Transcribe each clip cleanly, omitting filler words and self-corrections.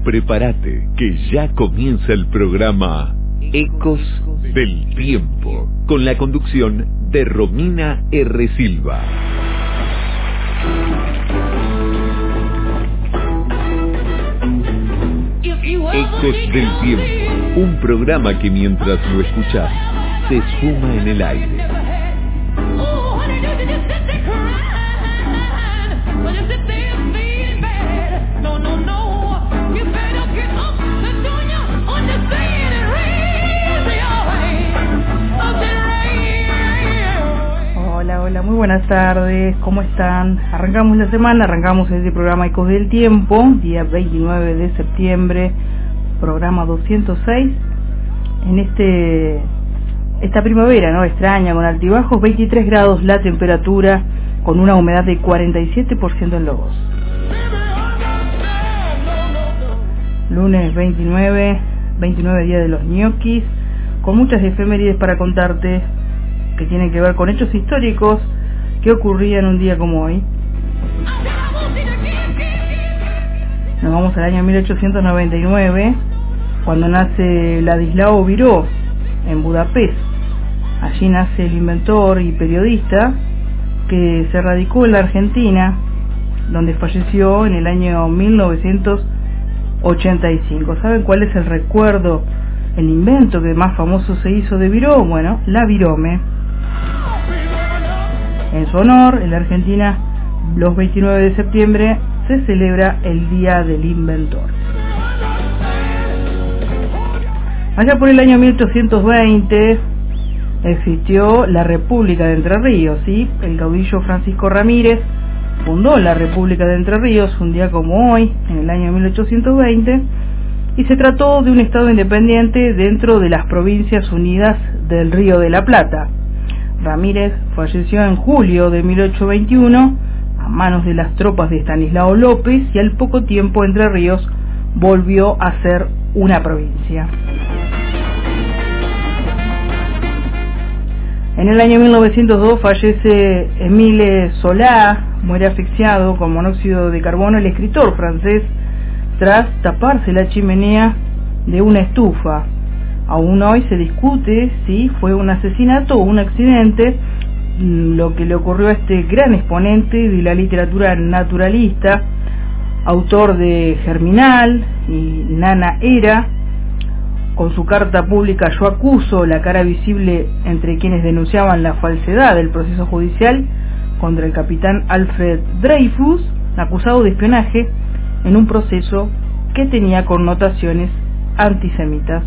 Prepárate, que ya comienza el programa Ecos del Tiempo, con la conducción de Romina R. Silva. Ecos del Tiempo, un programa que mientras lo escuchas, se esfuma en el aire. Hola, muy buenas tardes, ¿cómo están? Arrancamos la semana, arrancamos este programa Ecos del Tiempo, día 29 de septiembre, programa 206, en esta primavera, ¿no? Extraña, con altibajos, 23 grados la temperatura, con una humedad de 47% en Lobos. Lunes 29 día de los ñoquis, con muchas efemérides para contarte, que tienen que ver con hechos históricos que ocurrían un día como hoy. Nos vamos al año 1899, cuando nace Ladislao Biró en Budapest. Allí nace el inventor y periodista que se radicó en la Argentina, donde falleció en el año 1985. ¿Saben cuál es el recuerdo, el invento que más famoso se hizo de Biró? Bueno, la virome. En su honor, en la Argentina, los 29 de septiembre se celebra el Día del Inventor. Allá por el año 1820 existió la República de Entre Ríos, ¿sí? El caudillo Francisco Ramírez fundó la República de Entre Ríos un día como hoy, en el año 1820, y se trató de un estado independiente dentro de las Provincias Unidas del Río de la Plata. Ramírez falleció en julio de 1821 a manos de las tropas de Estanislao López, y al poco tiempo Entre Ríos volvió a ser una provincia. En el año 1902 fallece Émile Zola, muere asfixiado con monóxido de carbono el escritor francés tras taparse la chimenea de una estufa. Aún hoy se discute si fue un asesinato o un accidente lo que le ocurrió a este gran exponente de la literatura naturalista, autor de Germinal y Nana Era. Con su carta pública Yo acuso, la cara visible entre quienes denunciaban la falsedad del proceso judicial contra el capitán Alfred Dreyfus, acusado de espionaje en un proceso que tenía connotaciones antisemitas.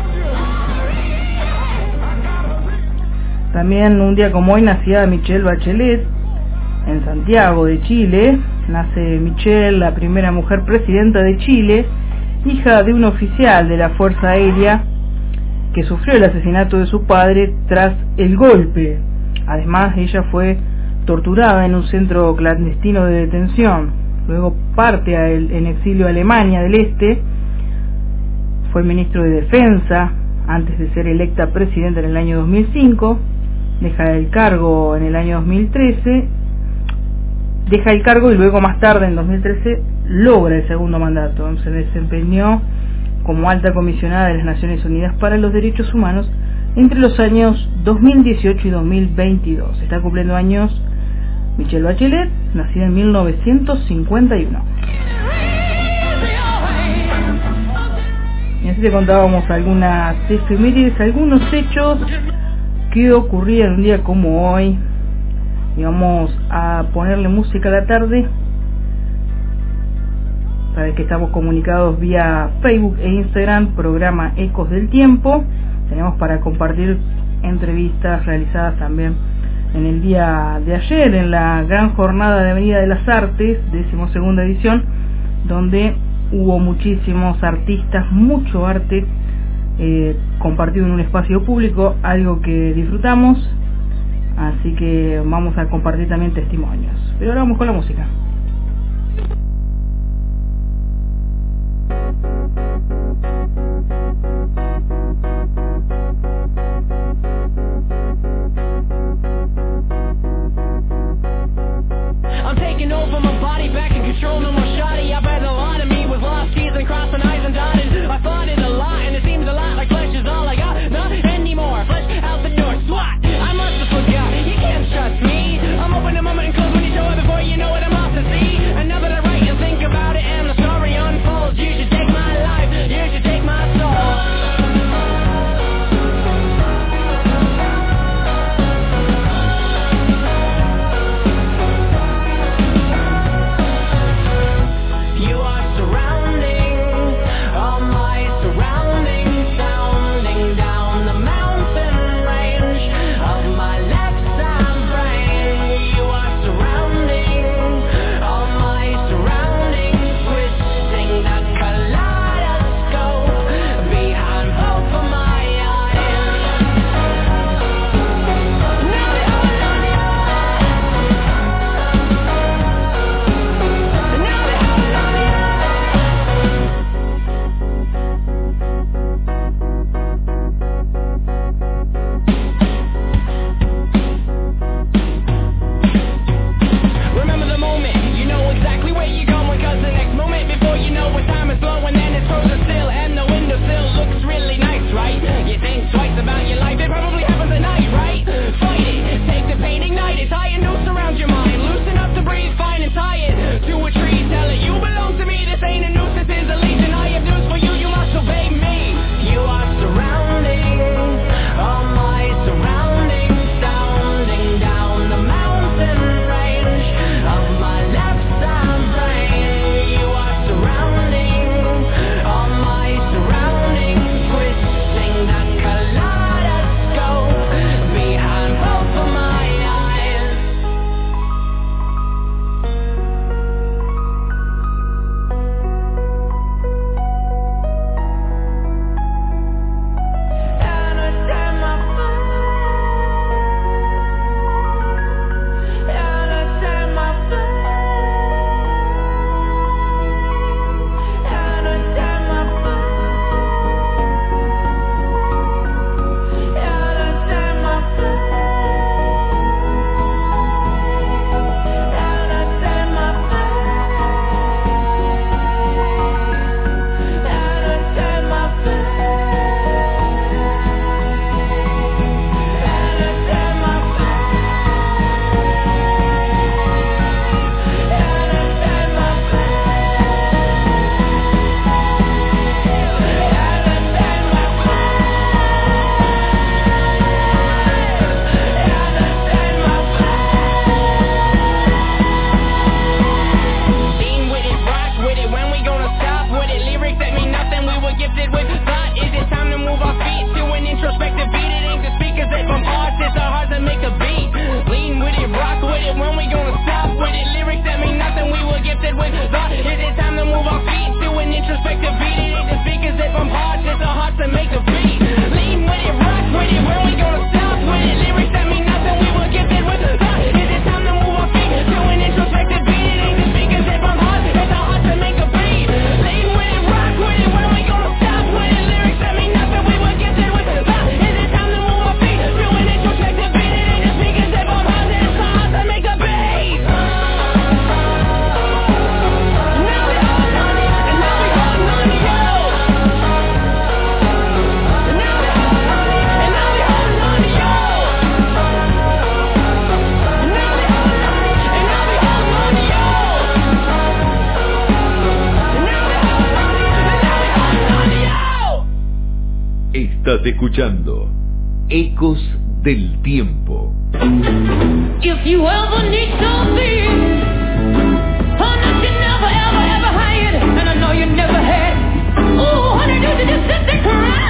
También un día como hoy nacía Michelle Bachelet en Santiago de Chile. Nace Michelle, la primera mujer presidenta de Chile, hija de un oficial de la Fuerza Aérea que sufrió el asesinato de su padre tras el golpe. Además, ella fue torturada en un centro clandestino de detención. Luego parte en exilio a Alemania del Este. Fue ministro de Defensa antes de ser electa presidenta en el año 2005. Deja el cargo en el año 2013. Deja el cargo y luego más tarde, en 2013, logra el segundo mandato. Se desempeñó como alta comisionada de las Naciones Unidas para los Derechos Humanos entre los años 2018 y 2022. Está cumpliendo años Michelle Bachelet, nacida en 1951. Y así te contábamos algunas efemérides, algunos hechos que ocurrían un día como hoy. Y vamos a ponerle música a la tarde. Sabes que estamos comunicados vía Facebook e Instagram, programa Ecos del Tiempo. Tenemos para compartir entrevistas realizadas también en el día de ayer, en la gran jornada de Avenida de las Artes, 12ª edición, donde hubo muchísimos artistas, mucho arte compartido en un espacio público, algo que disfrutamos. Así que vamos a compartir también testimonios. Pero ahora vamos con la música. I'm taking over my body, back in control, no more shoddy. I've had a lot of me with lost keys and crossing eyes. Estás escuchando Ecos del Tiempo. If you ever need something, honey, you never, ever, ever had, and I know you never had. Ooh, honey, you just sit there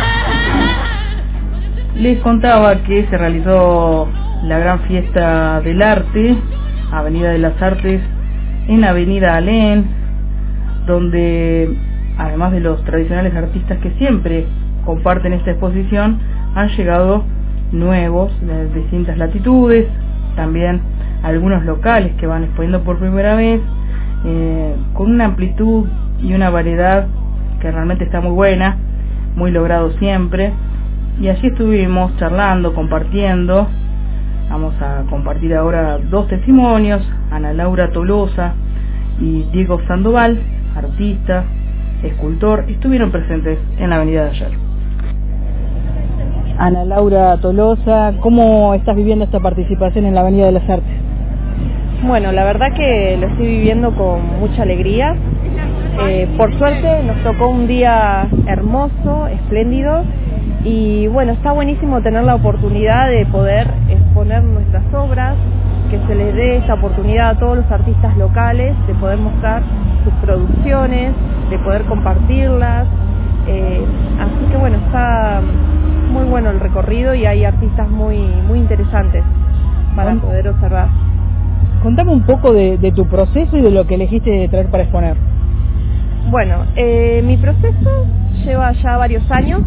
crying. Les contaba que se realizó la gran fiesta del arte, Avenida de las Artes, en Avenida Alén, donde además de los tradicionales artistas que siempre comparten esta exposición, han llegado nuevos de distintas latitudes, también algunos locales que van exponiendo por primera vez, con una amplitud y una variedad que realmente está muy buena, muy logrado siempre. Y allí estuvimos charlando, compartiendo. Vamos a compartir ahora dos testimonios: Ana Laura Tolosa y Diego Sandoval, artista, escultor, estuvieron presentes en la avenida de ayer. Ana Laura Tolosa, ¿cómo estás viviendo esta participación en la Avenida de las Artes? Bueno, la verdad que lo estoy viviendo con mucha alegría. Por suerte nos tocó un día hermoso, espléndido, y bueno, está buenísimo tener la oportunidad de poder exponer nuestras obras, que se les dé esta oportunidad a todos los artistas locales de poder mostrar sus producciones, de poder compartirlas. Así que bueno, está muy bueno el recorrido y hay artistas muy interesantes para poder observar. Contame un poco de tu proceso y de lo que elegiste traer para exponer. Bueno, mi proceso lleva ya varios años.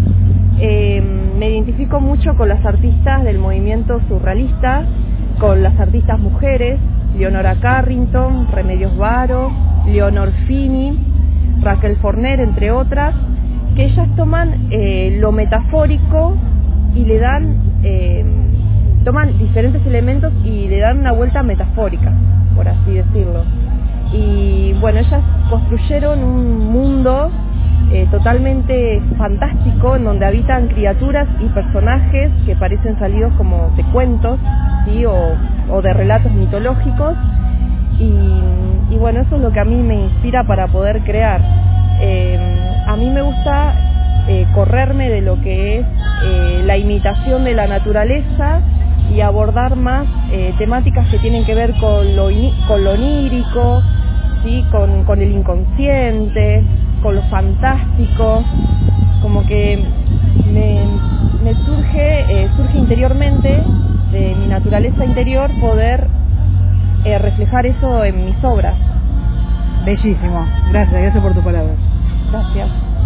Me identifico mucho con las artistas del movimiento surrealista, con las artistas mujeres, Leonora Carrington, Remedios Varo, Leonor Fini, Raquel Forner, entre otras, que ellas toman lo metafórico y le dan, toman diferentes elementos y le dan una vuelta metafórica, por así decirlo. Y bueno, ellas construyeron un mundo totalmente fantástico, en donde habitan criaturas y personajes que parecen salidos como de cuentos, ¿sí? o de relatos mitológicos, y bueno, eso es lo que a mí me inspira para poder crear. A mí me gusta correrme de lo que es la imitación de la naturaleza y abordar más temáticas que tienen que ver con lo onírico, ¿sí? con el inconsciente, con lo fantástico. Como que me surge interiormente, de mi naturaleza interior, poder reflejar eso en mis obras. Bellísimo, gracias por tu palabra. Gracias.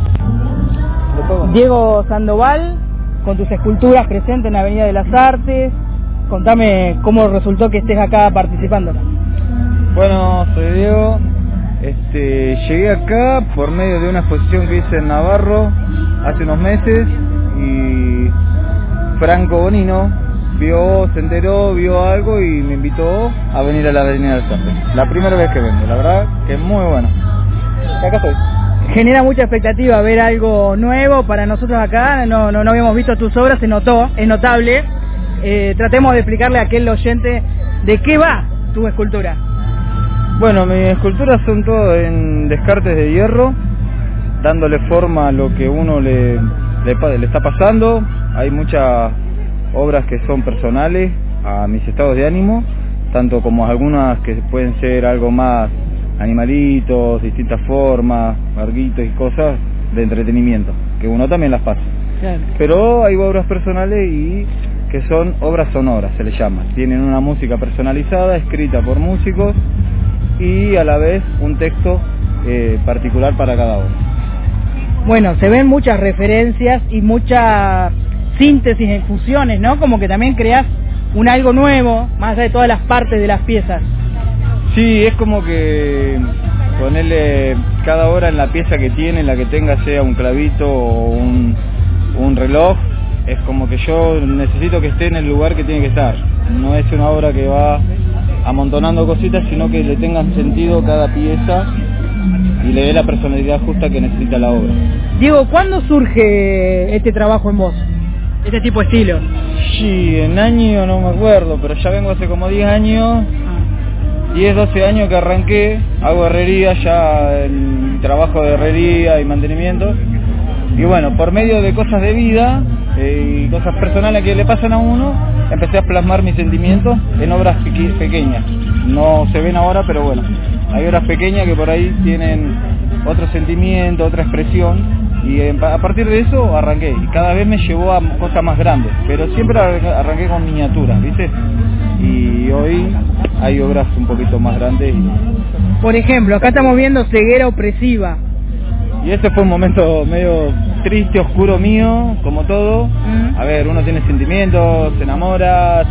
Diego Sandoval, con tus esculturas presentes en la Avenida de las Artes, contame cómo resultó que estés acá participando. Bueno, soy Diego. Llegué acá por medio de una exposición que hice en Navarro hace unos meses, y Franco Bonino se enteró, vio algo y me invitó a venir a la Avenida de las Artes. La primera vez que vengo, la verdad que es muy bueno. Acá estoy. Genera mucha expectativa ver algo nuevo para nosotros acá. No habíamos visto tus obras, se notó, es notable. Tratemos de explicarle a aquel oyente de qué va tu escultura. Bueno, mis esculturas son todas en descartes de hierro, dándole forma a lo que uno le está pasando. Hay muchas obras que son personales a mis estados de ánimo, tanto como algunas que pueden ser algo más animalitos, distintas formas, barquitos y cosas de entretenimiento, que uno también las pasa. Claro. Pero hay obras personales y que son obras sonoras, se les llama. Tienen una música personalizada, escrita por músicos, y a la vez un texto particular para cada uno. Bueno, se ven muchas referencias y mucha síntesis en fusiones, ¿no? Como que también creás un algo nuevo, más allá de todas las partes de las piezas. Sí, es como que ponerle cada obra en la pieza que tiene, en la que tenga, sea un clavito o un reloj. Es como que yo necesito que esté en el lugar que tiene que estar. No es una obra que va amontonando cositas, sino que le tengan sentido cada pieza y le dé la personalidad justa que necesita la obra. Diego, ¿cuándo surge este trabajo en vos? Este tipo de estilo. Sí, en año no me acuerdo, pero ya vengo hace como 10 años, 10, 12 años que arranqué, hago herrería, ya el trabajo de herrería y mantenimiento, Y bueno, por medio de cosas de vida y cosas personales que le pasan a uno, empecé a plasmar mis sentimientos en obras pequeñas. No se ven ahora, pero bueno, hay obras pequeñas que por ahí tienen otro sentimiento, otra expresión. Y a partir de eso arranqué, y cada vez me llevó a cosas más grandes, pero siempre arranqué con miniaturas, ¿viste? Y hoy hay obras un poquito más grandes. Por ejemplo, acá estamos viendo Ceguera Opresiva. Y ese fue un momento medio triste, oscuro mío, como todo. A ver, uno tiene sentimientos, se enamora,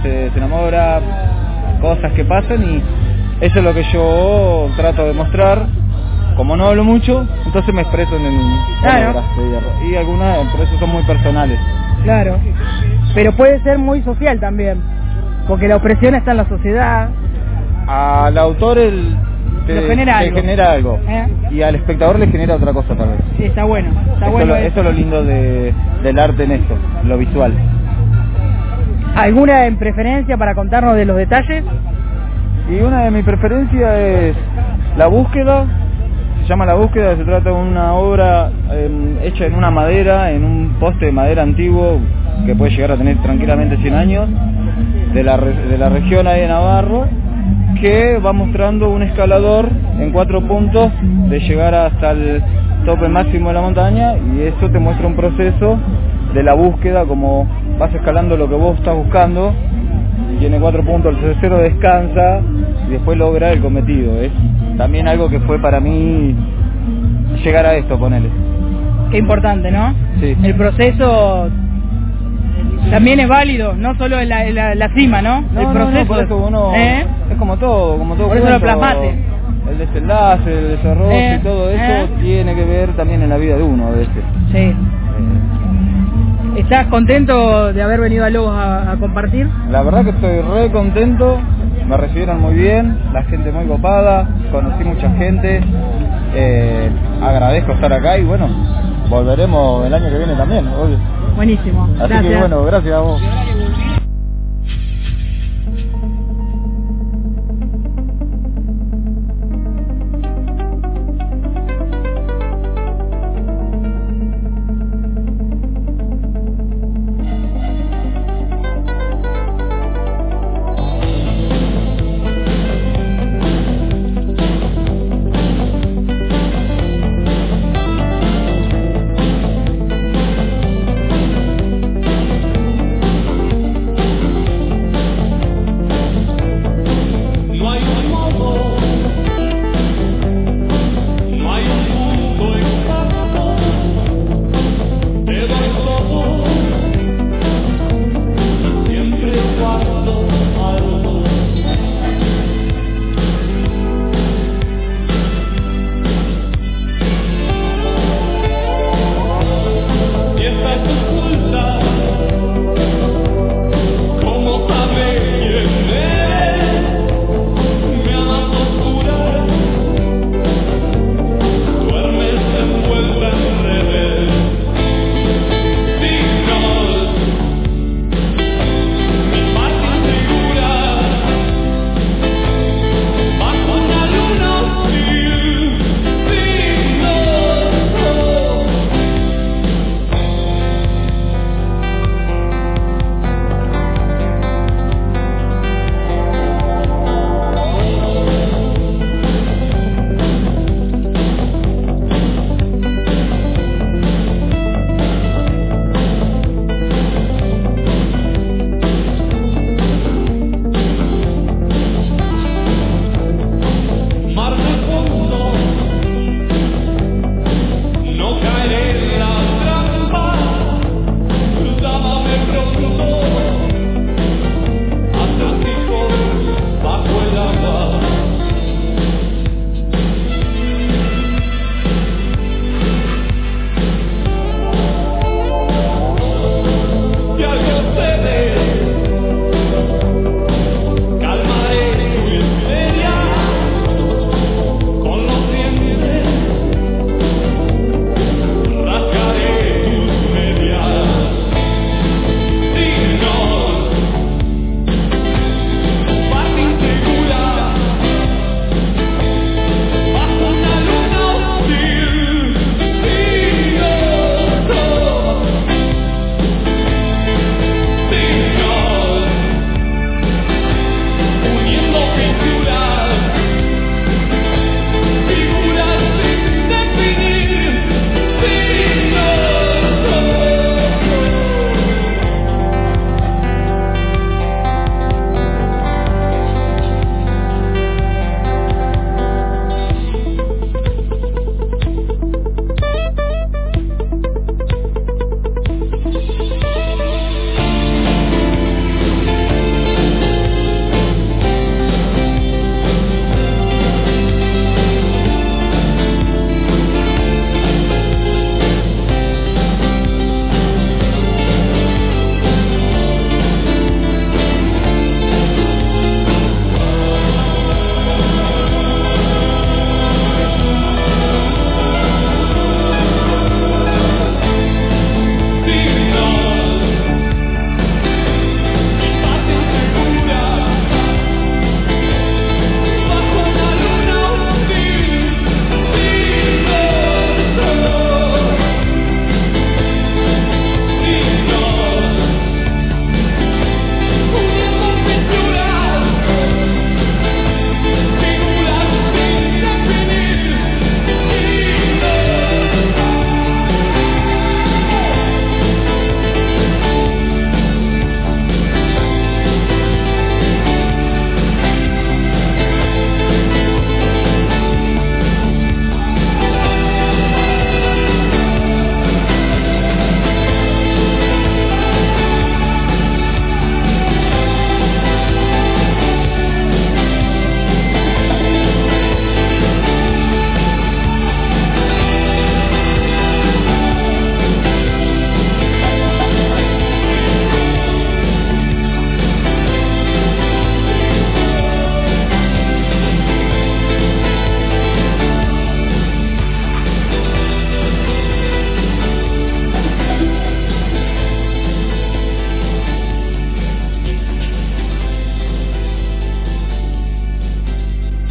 cosas que pasan, y eso es lo que yo trato de mostrar. Como no hablo mucho, entonces me expreso en obras de hierro. Y algunas, pero eso son muy personales. Claro, pero puede ser muy social también, porque la opresión está en la sociedad. Al autor te genera algo. Y al espectador le genera otra cosa tal vez. Sí, está bueno. Eso es lo lindo del arte en esto, lo visual. ¿Alguna en preferencia para contarnos de los detalles? Y una de mis preferencias es La Búsqueda. Se llama La Búsqueda, se trata de una obra hecha en una madera, en un poste de madera antiguo que puede llegar a tener tranquilamente 100 años, de la región ahí de Navarro, que va mostrando un escalador en 4 puntos de llegar hasta el tope máximo de la montaña, y eso te muestra un proceso de la búsqueda, como vas escalando lo que vos estás buscando. Tiene 4 puntos, el tercero descansa y después logra el cometido. Es también algo que fue para mí llegar a esto, ponele. Qué importante, ¿no? Sí. El proceso también es válido, no solo en la cima, ¿no? El proceso. No, por eso uno es como todo por eso lo plasmaste. El desenlace, el desarrollo y todo eso tiene que ver también en la vida de uno a veces. Sí. ¿Estás contento de haber venido a Lobos a compartir? La verdad que estoy re contento, me recibieron muy bien, la gente muy copada, conocí mucha gente, agradezco estar acá y bueno, volveremos el año que viene también, obvio. Buenísimo, así gracias. Que bueno, gracias a vos.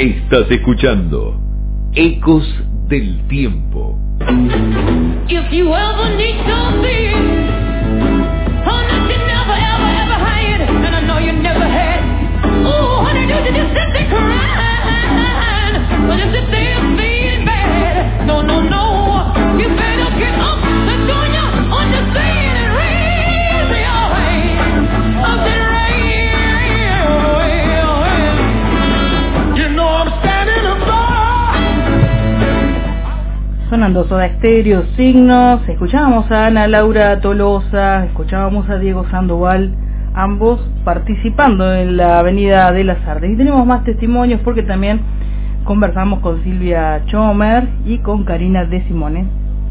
Estás escuchando Ecos del Tiempo. If you ever need something, oh, that you never, ever, ever had, and I know you never had. Oh, honey, do you just sit there crying? Or just sit there feeling bad? No, no, no. You better get up and join you on the scene and raise your hand. Up and raise your hand. You know I'm standing above. Sonando Soda Stereo, Signos, escuchábamos a Ana Laura Tolosa, escuchábamos a Diego Sandoval, ambos participando en la Avenida de las Artes. Y tenemos más testimonios porque también conversamos con Silvia Chomer y con Karina De Simone.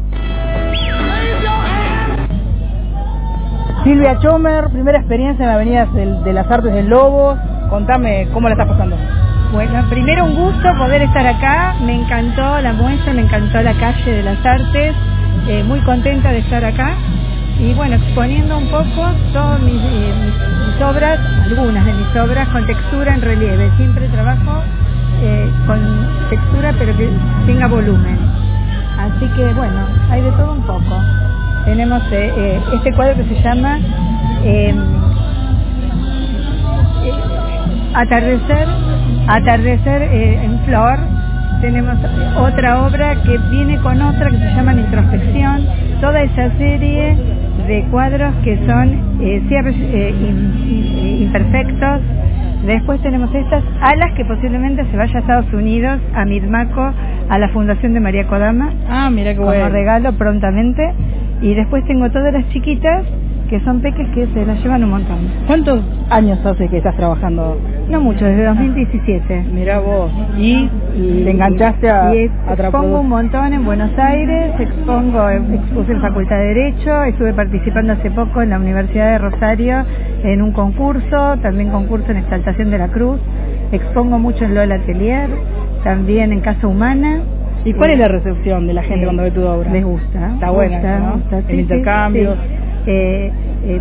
Silvia Chomer, primera experiencia en la Avenida de las Artes del Lobos, contame cómo la estás pasando. Bueno, primero un gusto poder estar acá, me encantó la muestra, me encantó la calle de las Artes, muy contenta de estar acá y bueno, exponiendo un poco todas mis obras, algunas de mis obras con textura en relieve, siempre trabajo con textura pero que tenga volumen, así que bueno, hay de todo un poco. Tenemos este cuadro que se llama Atardecer en flor. Tenemos otra obra que viene con otra que se llama Introspección. Toda esa serie de cuadros que son cierres imperfectos. Después tenemos estas alas que posiblemente se vaya a Estados Unidos, a Midmaco, a la Fundación de María Kodama. Ah, mira qué bueno. Como regalo prontamente. Y después tengo todas las chiquitas que son peques que se las llevan un montón. ¿Cuántos años hace que estás trabajando? No mucho, desde 2017. Mirá vos. ¿Y te enganchaste a expongo un montón en Buenos Aires, expuse en Facultad de Derecho, estuve participando hace poco en la Universidad de Rosario en un concurso, también concurso en Exaltación de la Cruz, expongo mucho en Lola Atelier, también en Casa Humana. ¿Y cuál es la recepción de la gente cuando ve tu obra? Les gusta. Está buena, ¿no? Gusta, el intercambio. Sí.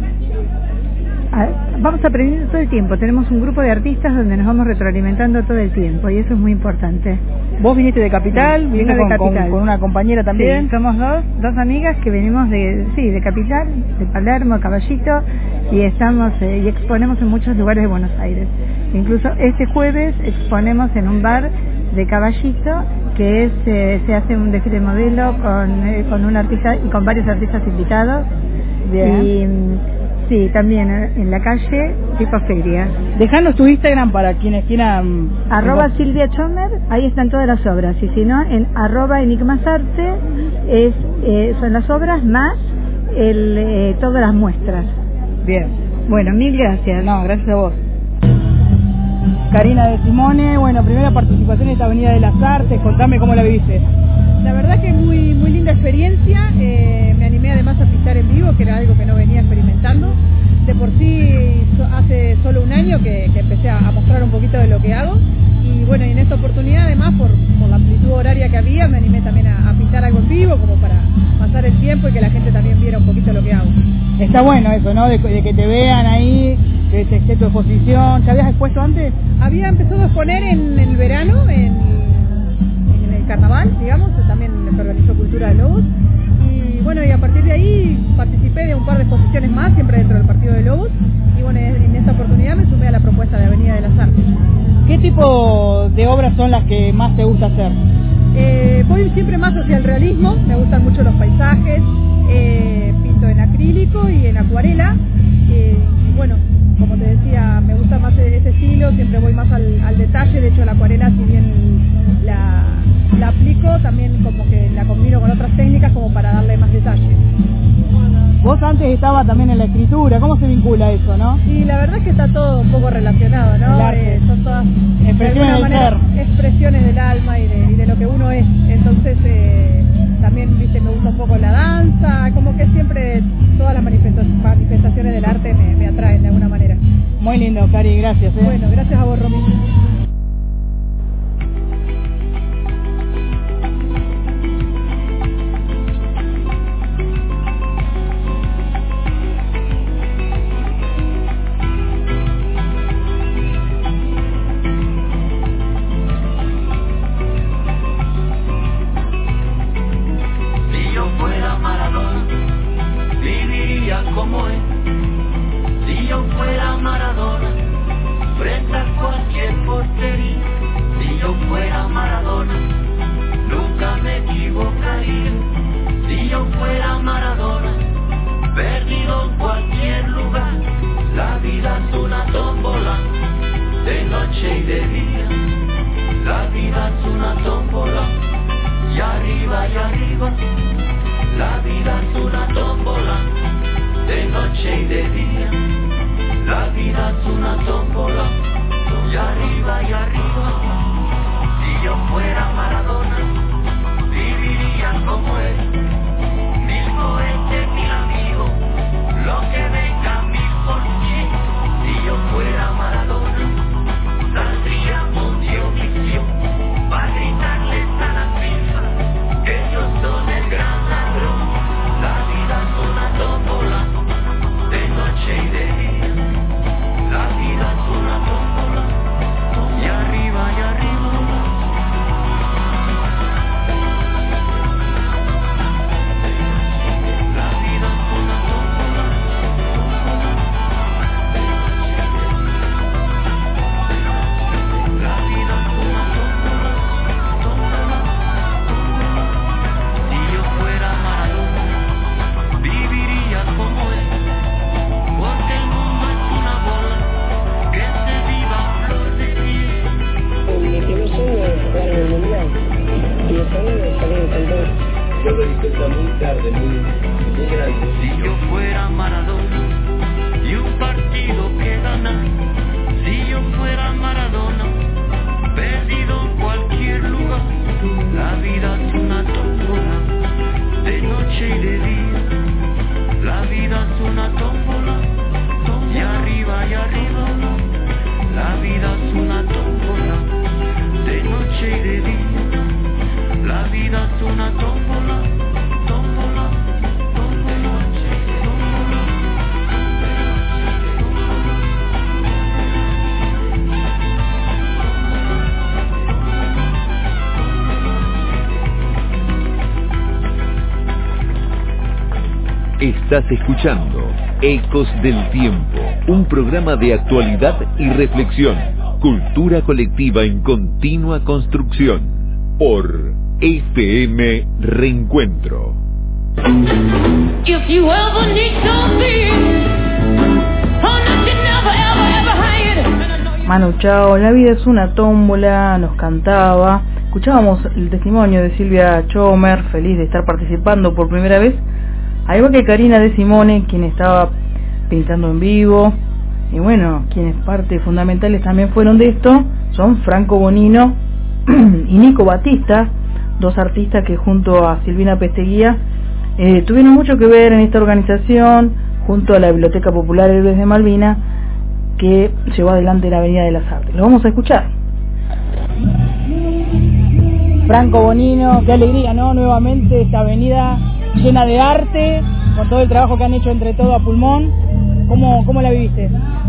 Vamos aprendiendo todo el tiempo. Tenemos un grupo de artistas donde nos vamos retroalimentando todo el tiempo y eso es muy importante. ¿Vos viniste de Capital? ¿Viniste de Capital. Con una compañera también? Sí, somos dos amigas que venimos de Capital, de Palermo, Caballito, y estamos y exponemos en muchos lugares de Buenos Aires. Incluso este jueves exponemos en un bar de Caballito que se hace un desfile modelo con un artista y con varios artistas invitados. Bien. Y sí, también en la calle, tipo feria. Dejanos tu Instagram para quienes quieran. @ Silvia Chomer, ahí están todas las obras. Y si no, en @enigmasarte son las obras más todas las muestras. Bien. Bueno, mil gracias. No, gracias a vos. Karina De Simone, bueno, primera participación en esta Avenida de las Artes, contame cómo la viviste. La verdad que muy linda experiencia, me animé además a pintar en vivo, que era algo que no venía experimentando. De por sí, hace solo un año que empecé a mostrar un poquito de lo que hago. Y bueno, y en esta oportunidad además, por la amplitud horaria que había, me animé también a pintar algo en vivo, como para pasar el tiempo y que la gente también viera un poquito lo que hago. Está bueno eso, ¿no? De que te vean ahí, que esté tu exposición. ¿Ya habías expuesto antes? Había empezado a exponer en el verano, en el carnaval, digamos, también se organizó Cultura de Lobos. Y bueno, y a partir de ahí participé de un par de exposiciones más, siempre dentro del Partido de Lobos. Y bueno, en esta oportunidad me sumé a la propuesta de Avenida de las Artes. ¿Qué tipo de obras son las que más te gusta hacer? Voy siempre más hacia el realismo, me gustan mucho los paisajes, pinto en acrílico y en acuarela. Y bueno, como te decía, me gusta más ese estilo, siempre voy más al detalle. De hecho, la acuarela, si bien la aplico, también como que la combino con otras técnicas como para darle más detalle. Vos antes estabas también en la escritura, ¿cómo se vincula eso, no? Y la verdad es que está todo un poco relacionado, ¿no? Son todas expresiones del ser. Expresiones del alma y de lo que uno es. Entonces también, viste, me gusta un poco la danza, como que siempre todas las manifestaciones del arte me atraen de alguna manera. Muy lindo, Cari, gracias. Bueno, gracias a vos, Romy. noche y de día. La vida es una tómbola, y arriba, la vida es una tómbola, de noche y de día. La vida es una tómbola, y arriba, si yo fuera Maradona, viviría como él, mil cohetes, mil amigos, lo que venga 1000%. Si yo fuera Maradona, saldría mundial misión, para gritarles a la FIFA que ellos son el gran ladrón. La vida es una tómbola, de noche y de día. La vida es una tómbola, y arriba, la vida es una tómbola, la vida es una tómbola. Si yo fuera Maradona, viviría como él, porque el mundo es una bola que se viva a flor de piel. Mi primer sueño es jugar en el mundial y el segundo es salir campeón. Yo lo disfruto muy tarde, muy grande. Si yo fuera Maradona y un partido que ganar, si yo fuera Maradona, perdido en cualquier lugar. La vida es una tómbola, de noche y de día. La vida es una tómbola, y arriba, la vida es una tómbola, de noche y de día. La vida es una tómbola, tómbola, tómbola, tómbola. Estás escuchando Ecos del Tiempo, un programa de actualidad y reflexión, cultura colectiva en continua construcción, por FM Reencuentro. If you ever need something, oh, no, you never, ever had. Manu Chao, la vida es una tómbola, nos cantaba. Escuchábamos el testimonio de Silvia Chomer, feliz de estar participando por primera vez, al igual que Karina de Simone, quien estaba pintando en vivo. Y bueno, quienes parte fundamentales también fueron de esto son Franco Bonino y Nico Batista, dos artistas que junto a Silvina Pesteguía tuvieron mucho que ver en esta organización, junto a la Biblioteca Popular Héroes de Malvinas, que llevó adelante la Avenida de las Artes. Lo vamos a escuchar. Franco Bonino, qué alegría, ¿no? Nuevamente esta avenida llena de arte, con todo el trabajo que han hecho entre todo a pulmón. ¿Cómo la viviste?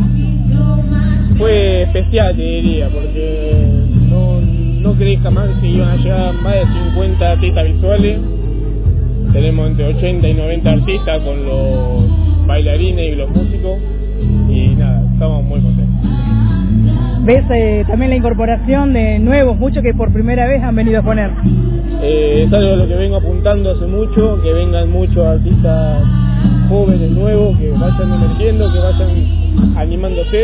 Fue especial, te diría, porque no creí jamás que iban a llegar más de 50 artistas visuales. Tenemos entre 80 y 90 artistas con los bailarines y los músicos, y nada, estamos muy contentos. ¿Ves también la incorporación de nuevos, muchos que por primera vez han venido a poner? Es algo a lo que vengo apuntando hace mucho, que vengan muchos artistas jóvenes, nuevos, que vayan emergiendo, que vayan animándose,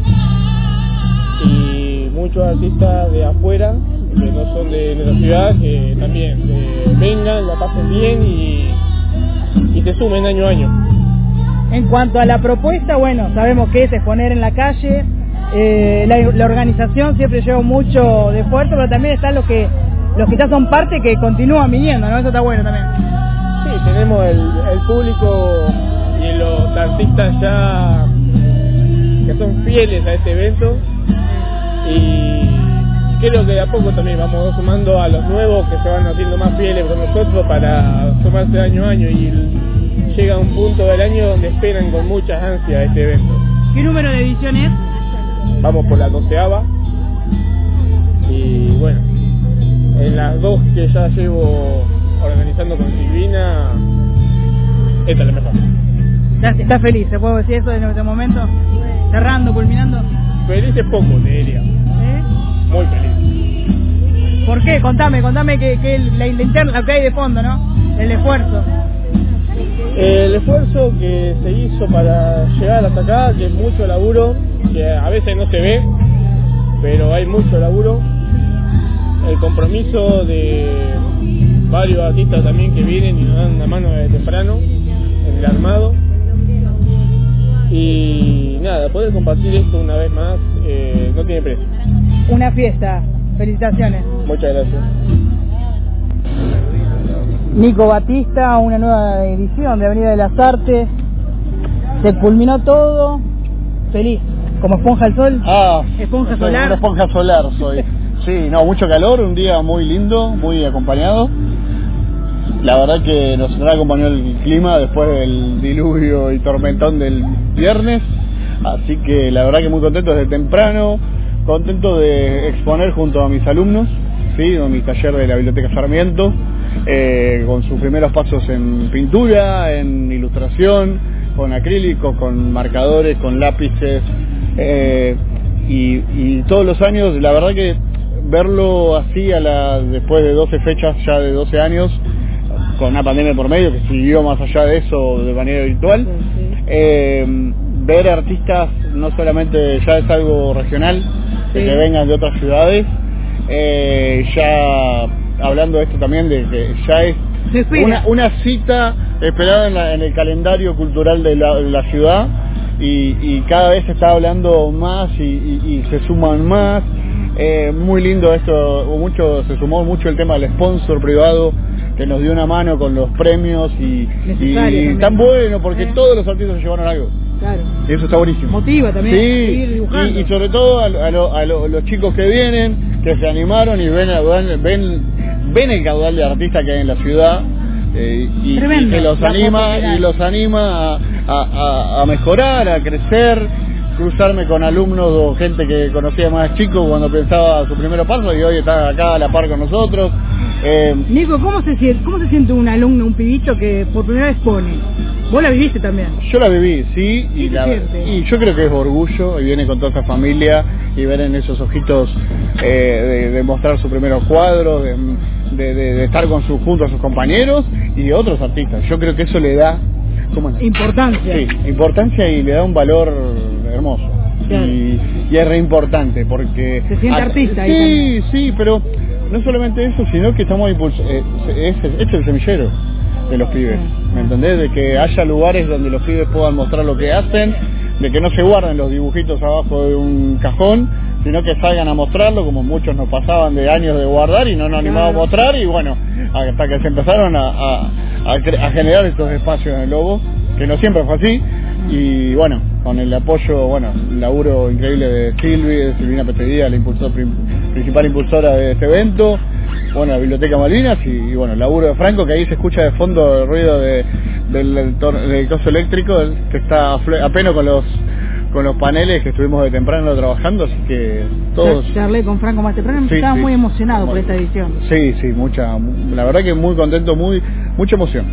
y muchos artistas de afuera, que no son de nuestra ciudad, que también vengan, la pasen bien y se sumen año a año. En cuanto a la propuesta, bueno, sabemos que es exponer en la calle, la organización siempre lleva mucho de esfuerzo, pero también están los que ya son parte que continúan viniendo, ¿no? Eso está bueno también. Sí, tenemos el público y los artistas ya que son fieles a este evento, y creo que de a poco también vamos sumando a los nuevos que se van haciendo más fieles con nosotros para sumarse año a año, y llega un punto del año donde esperan con muchas ansias este evento. ¿Qué número de edición es? Vamos por la 12ª, y bueno, en las dos que ya llevo organizando con Silvina, esta es la mejor. ¿Estás feliz? ¿Se puede decir eso en este momento? Cerrando, culminando. Feliz es poco, te diría. Muy feliz. ¿Por qué? Contame que la interna, lo que hay de fondo, ¿no? El esfuerzo. El esfuerzo que se hizo para llegar hasta acá, que es mucho laburo, que a veces no se ve, pero hay mucho laburo, el compromiso de varios artistas también que vienen y nos dan la mano desde temprano en el armado, y nada, poder compartir esto una vez más no tiene precio. Una fiesta, felicitaciones. Muchas gracias. Nico Batista, una nueva edición de Avenida de las Artes, se culminó todo, feliz, como esponja al sol. Esponja solar. Una esponja solar soy. Sí, no, mucho calor, un día muy lindo, muy acompañado. La verdad que nos acompañó el clima después del diluvio y tormentón del viernes, así que la verdad que muy contento desde temprano, contento de exponer junto a mis alumnos, ¿sí? En mi taller de la Biblioteca Sarmiento, con sus primeros pasos en pintura, en ilustración, con acrílicos, con marcadores, con lápices, y todos los años, la verdad que verlo así después de 12 fechas, ya de 12 años, con una pandemia por medio que siguió más allá de eso de manera virtual, ver artistas no solamente ya es algo regional, que vengan de otras ciudades, ya hablando de esto también de que ya es una cita esperada en el calendario cultural de la ciudad, y cada vez se está hablando más y se suman más. Muy lindo esto, se sumó mucho el tema del sponsor privado que nos dio una mano con los premios y tan bueno porque todos los artistas se llevaron algo. Claro. Y eso está buenísimo. Motiva también. Sí, y sobre todo a los chicos que vienen, que se animaron y ven el caudal de artistas que hay en la ciudad, y que los anima a mejorar, a crecer, cruzarme con alumnos o gente que conocía más chico cuando pensaba su primer paso y hoy está acá a la par con nosotros. Nico, ¿cómo se siente un alumno, un pibito que por primera vez pone? Vos la viviste también. Yo la viví, sí, y yo creo que es orgullo, y viene con toda esa familia, y ver en esos ojitos de mostrar sus primeros cuadros, de estar junto a sus compañeros y otros artistas. Yo creo que eso le da importancia. Sí, importancia, y le da un valor hermoso. Claro. Y es re importante porque se siente artista ahí. Sí, pero no solamente eso, sino que estamos es el semillero de los pibes, ¿me entendés? De que haya lugares donde los pibes puedan mostrar lo que hacen, de que no se guarden los dibujitos abajo de un cajón, sino que salgan a mostrarlo, como muchos nos pasaban de años de guardar y no nos animábamos a mostrar, y bueno, hasta que se empezaron a generar estos espacios en el Lobo, que no siempre fue así, y bueno, con el apoyo, el laburo increíble de Silvina Petedía, la principal impulsora de este evento, la Biblioteca Malvinas, y el laburo de Franco, que ahí se escucha de fondo el ruido del coso eléctrico, que está apenas con los paneles que estuvimos de temprano trabajando, así que todos... Charlé con Franco más temprano, estaba muy emocionado por esta edición. Sí, la verdad que muy contento, mucha emoción,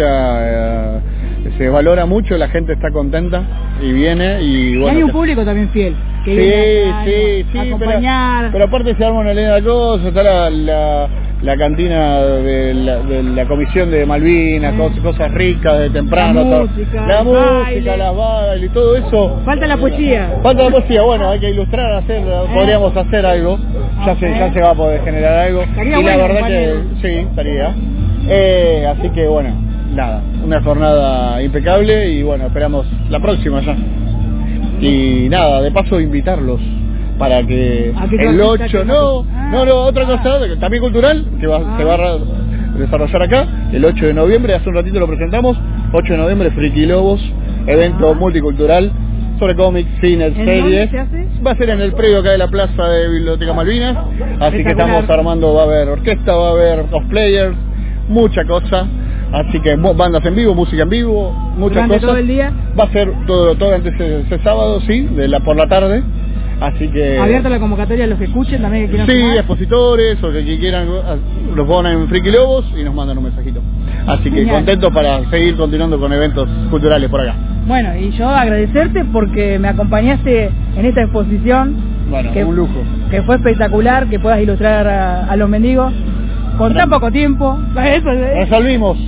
se valora mucho, la gente está contenta y viene, y hay un público también fiel, que viene a acompañar. Pero aparte se arma una linda cosa, está la cantina de la comisión de Malvinas, cosas ricas de temprano, la música, las bailes y todo eso. Falta la poesía, hay que ilustrar, podríamos hacer algo, ya se va a poder generar algo, y la verdad que sí, estaría, así que nada, una jornada impecable, y esperamos la próxima ya, y nada, de paso invitarlos para que el 8, otra cosa también cultural que se va a desarrollar acá el 8 de noviembre, hace un ratito lo presentamos, 8 de noviembre, Friki Lobos, evento multicultural sobre cómics, cine, series. Va a ser en el predio acá de la plaza de Biblioteca Malvinas, así que estamos armando, va a haber orquesta, va a haber cosplayers, mucha cosa. Así que bandas en vivo, música en vivo, muchas cosas. Todo el día. Va a ser todo antes ese sábado, por la tarde. Así que... Abierta la convocatoria a los que escuchen también, que quieran sumar. Expositores o que quieran, los ponen en Friki Lobos y nos mandan un mensajito. Así que contentos para seguir continuando con eventos culturales por acá. Bueno, y yo agradecerte porque me acompañaste en esta exposición. Un lujo. Que fue espectacular, que puedas ilustrar a los mendigos con tan poco tiempo. Resolvimos.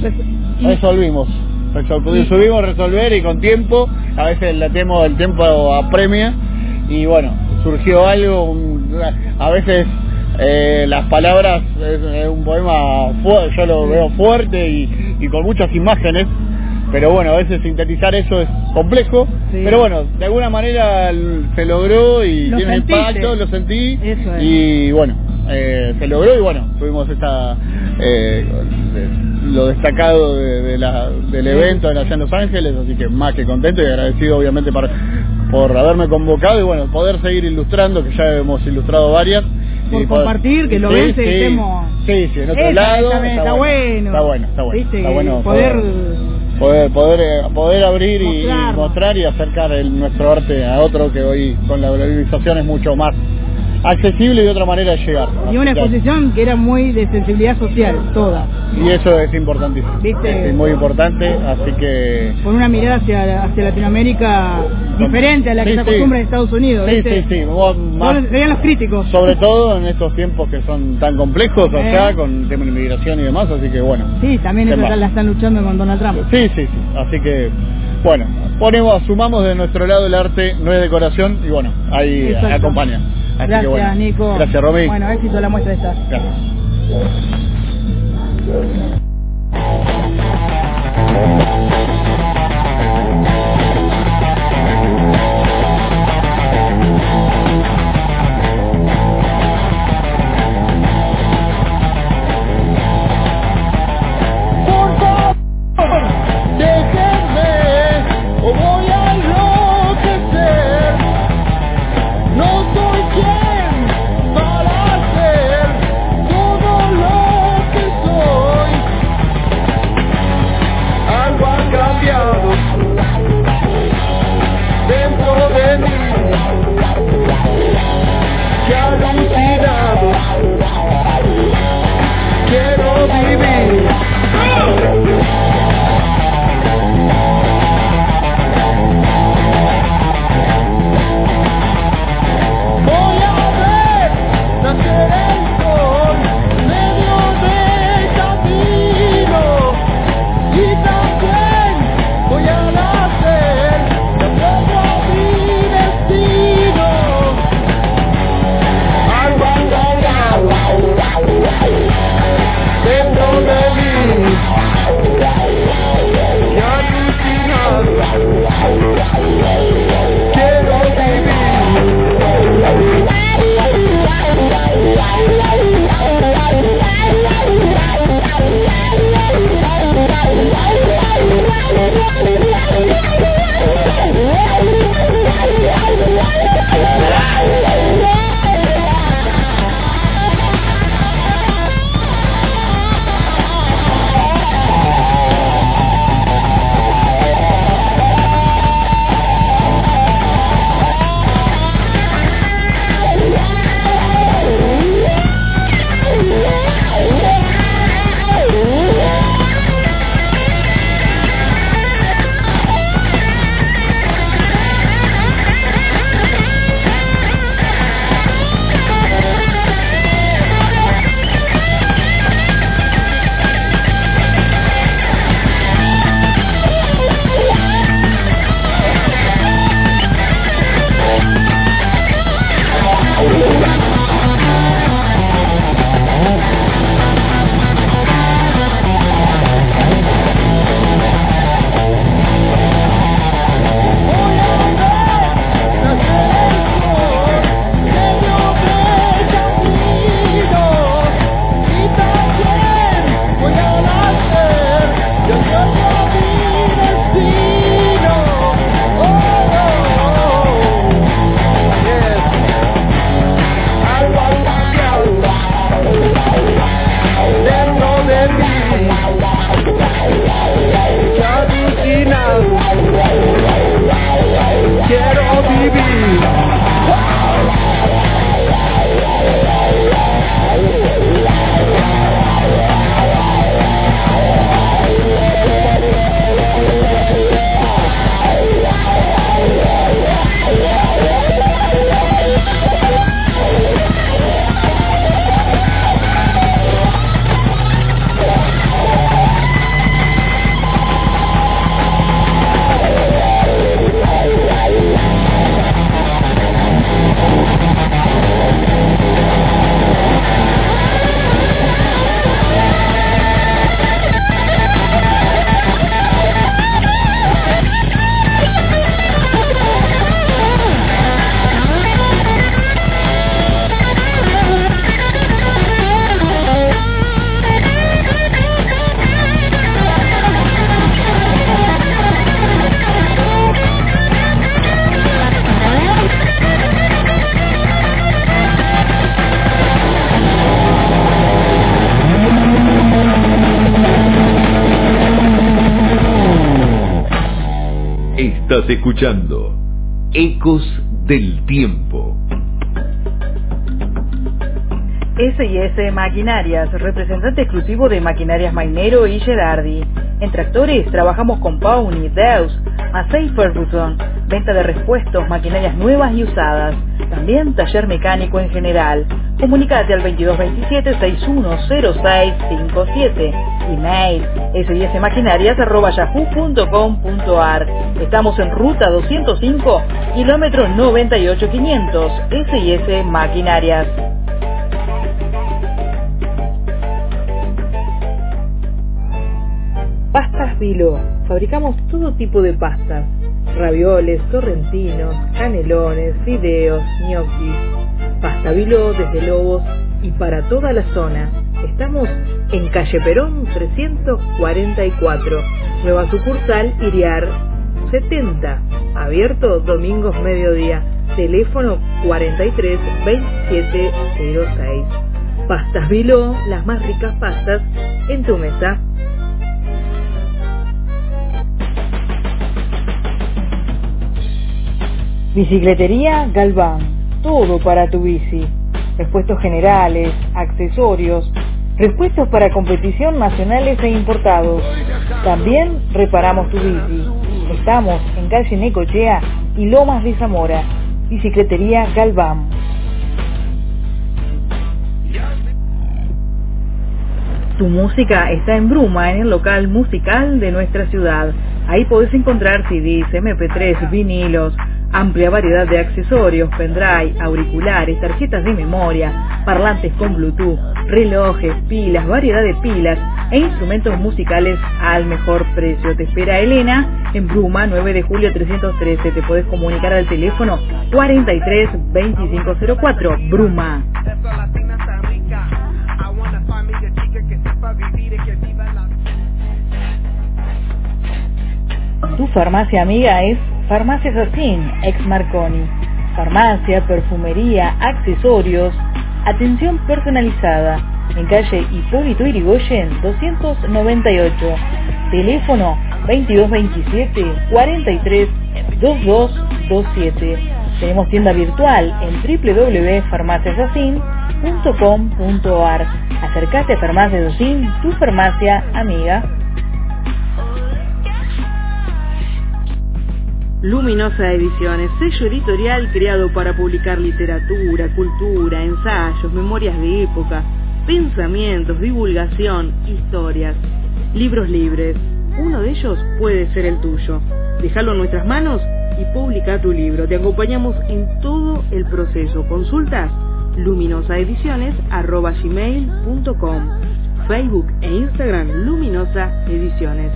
Subimos resolver, y con tiempo, a veces el tiempo apremia, y surgió algo, a veces las palabras es un poema yo lo veo fuerte y con muchas imágenes, pero bueno, a veces sintetizar eso es complejo, pero bueno, de alguna manera se logró y tiene un impacto, lo sentí, y bueno, se logró y bueno, tuvimos lo destacado del evento allá en Los Ángeles, así que más que contento y agradecido obviamente por haberme convocado y bueno, poder seguir ilustrando, que ya hemos ilustrado varias. Por compartir, que lo ven, estemos... Sí, en otro lado. Está bueno. Está bueno poder abrir y mostrar y acercar nuestro arte a otro, que hoy con la globalización es mucho más accesible y de otra manera de llegar. Y una exposición que era muy de sensibilidad social, toda. Y eso es importantísimo. ¿Viste? Es muy importante, así que... Con una mirada hacia Latinoamérica diferente a la que se acostumbra en Estados Unidos. Sí. Serían los críticos. Sobre todo en estos tiempos que son tan complejos allá, con el tema de inmigración y demás, así que bueno. Sí, también eso la están luchando con Donald Trump. Sí. Así que, bueno, sumamos de nuestro lado el arte, no es decoración, y bueno, ahí acompaña. Así gracias, que bueno. Nico. Gracias, Romy. Bueno, éxito la muestra esta. Gracias. Por favor, déjenme o voy a enloquecer. No soy quien para hacer todo lo que soy. Estás escuchando Ecos del Tiempo. S&S Maquinarias, representante exclusivo de Maquinarias Mainero y Gerardi. En tractores trabajamos con Pony, Deus, Massey Ferguson, venta de repuestos, maquinarias nuevas y usadas. También taller mecánico en general. Comunicate al 2227-610657. Email sismaquinarias@yahoo.com.ar. Estamos en ruta 205, kilómetro 98500. S&S Maquinarias. Pastas Viló. Fabricamos todo tipo de pastas. Ravioles, sorrentinos, canelones, fideos, gnocchis. Pasta Viló desde Lobos y para toda la zona. Estamos en calle Perón 344. Nueva sucursal Iriar 70. Abierto domingos mediodía. Teléfono 43 27 06. Pastas Viló, las más ricas pastas en tu mesa. Bicicletería Galván, todo para tu bici. Repuestos generales, accesorios, repuestos para competición nacionales e importados. También reparamos tu bici. Estamos en calle Necochea y Lomas de Zamora. Bicicletería Galván. Tu música está en Bruma, en el local musical de nuestra ciudad. Ahí podés encontrar CDs, MP3, vinilos, amplia variedad de accesorios, pendrive, auriculares, tarjetas de memoria, parlantes con Bluetooth, relojes, pilas, variedad de pilas e instrumentos musicales al mejor precio. Te espera Elena en Bruma, 9 de julio 313. Te podés comunicar al teléfono 43 2504. Bruma. Tu farmacia amiga es Farmacia Jacín, ex Marconi. Farmacia, perfumería, accesorios, atención personalizada. En calle Hipólito Yrigoyen 298. Teléfono 2227 43 2227. Tenemos tienda virtual en www.farmaciajacin.com.ar. Acércate a Farmacia Jacín, tu farmacia amiga. Luminosa Ediciones, sello editorial creado para publicar literatura, cultura, ensayos, memorias de época, pensamientos, divulgación, historias, libros libres. Uno de ellos puede ser el tuyo. Déjalo en nuestras manos y publica tu libro. Te acompañamos en todo el proceso. Consultas luminosaediciones@gmail.com. Facebook e Instagram Luminosa Ediciones.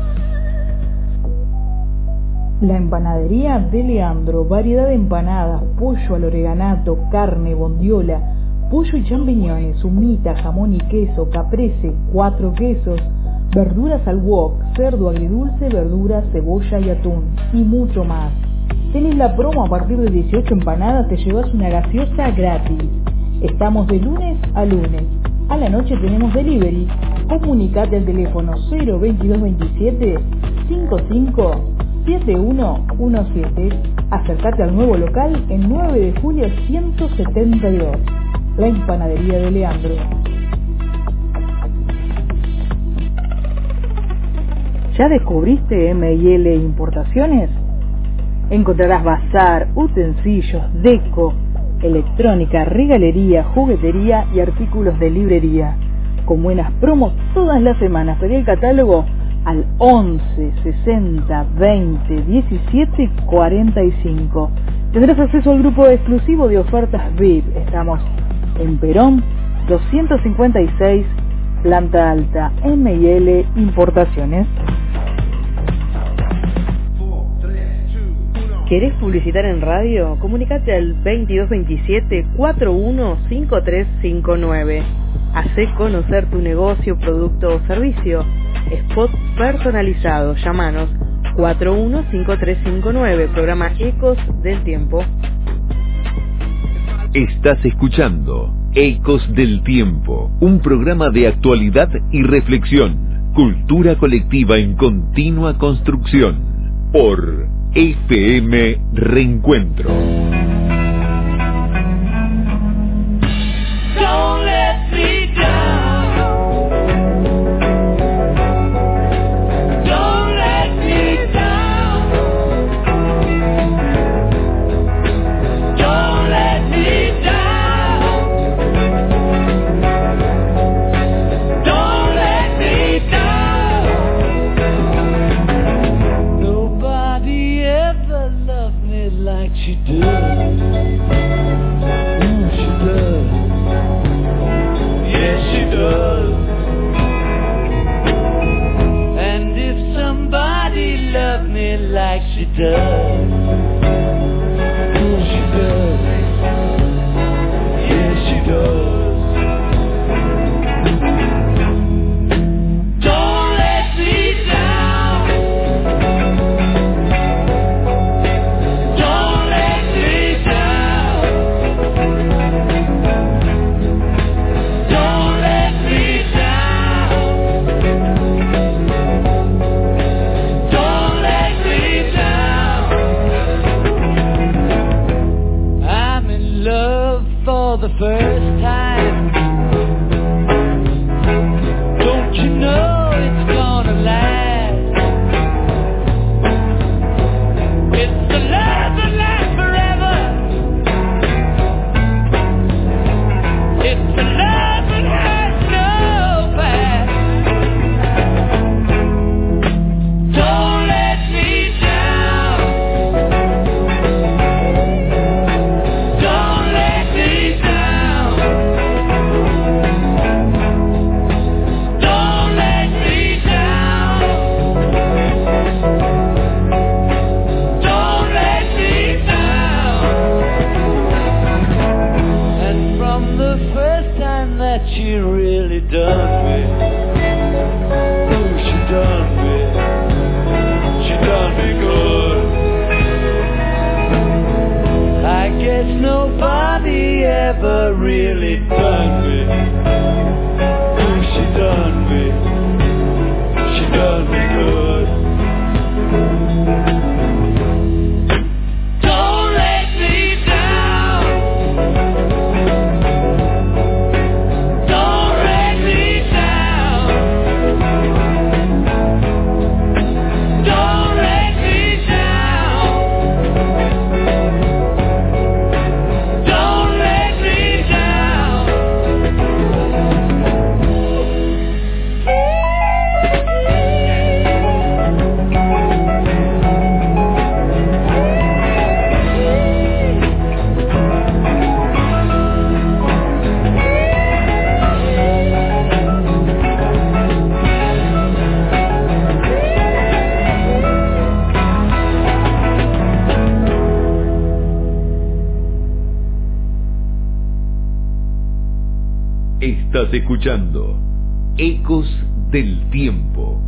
La empanadería de Leandro, variedad de empanadas, pollo al oreganato, carne, bondiola, pollo y champiñones, humita, jamón y queso, caprese, 4 quesos, verduras al wok, cerdo agridulce, verduras, cebolla y atún, y mucho más. Tenés la promo a partir de 18 empanadas, te llevas una gaseosa gratis. Estamos de lunes a lunes. A la noche tenemos delivery. Comunicate al teléfono 02227 55 7117. Acércate al nuevo local en 9 de julio 172. La empanadería de Leandro. ¿Ya descubriste M&L Importaciones? Encontrarás bazar, utensilios, deco, electrónica, regalería, juguetería y artículos de librería. Con buenas promos todas las semanas. Pedí el catálogo al 11 60 20 17 45. Tendrás acceso al grupo exclusivo de ofertas VIP. Estamos en Perón 256, planta alta. M&L Importaciones. ¿Querés publicitar en radio? Comunicate al 2227 415359. Hacé conocer tu negocio, producto o servicio. Spot personalizado. Llámanos 415359. Programa Ecos del Tiempo. Estás escuchando Ecos del Tiempo, un programa de actualidad y reflexión, cultura colectiva en continua construcción, por FM Reencuentro. Don't let me down. Don't let me down. Don't let me down. Don't let me down. Nobody ever loved me like she does. She does. Yes, she does. And if somebody loved me like she does, she does. Yes, she does. Don't let me down. Don't let me down. Don't let me down. Don't let me down. I'm in love for the first time. Don't you know it's gonna last? It's the love that lasts forever. It's the love that has no past. Don't let me down. Don't let me down. Don't let me down. Don't let me down. And from the first time that she really done me, ooh, she done me good. I guess nobody ever really done me. Ooh, she done me good. Don't let me down. Don't let me down. Don't let me down. Don't let me down. Estás escuchando Ecos del Tiempo.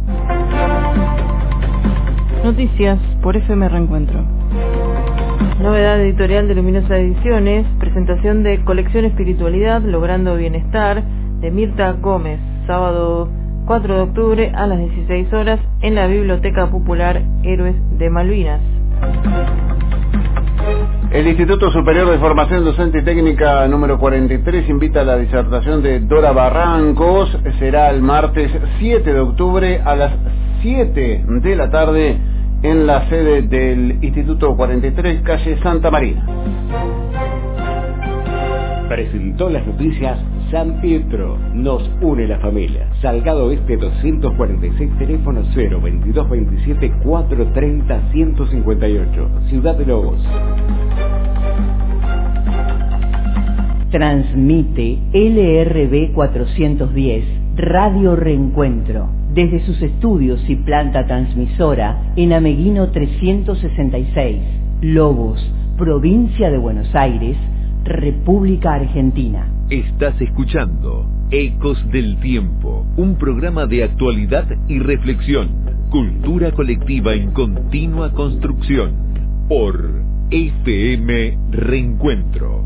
Noticias por FM Reencuentro. Novedad editorial de Luminosa Ediciones, presentación de Colección Espiritualidad Logrando Bienestar de Mirta Gómez, sábado 4 de octubre a las 16 horas en la Biblioteca Popular Héroes de Malvinas. El Instituto Superior de Formación Docente y Técnica número 43 invita a la disertación de Dora Barrancos. Será el martes 7 de octubre a las 7 de la tarde en la sede del Instituto 43, calle Santa Marina. Presentó las noticias San Pietro, nos une la familia. Salgado Este 246, teléfono 02227 430 158, Ciudad de Lobos. Transmite LRB 410, Radio Reencuentro, desde sus estudios y planta transmisora en Ameguino 366, Lobos, provincia de Buenos Aires, República Argentina. Estás escuchando Ecos del Tiempo, un programa de actualidad y reflexión, cultura colectiva en continua construcción, por FM Reencuentro.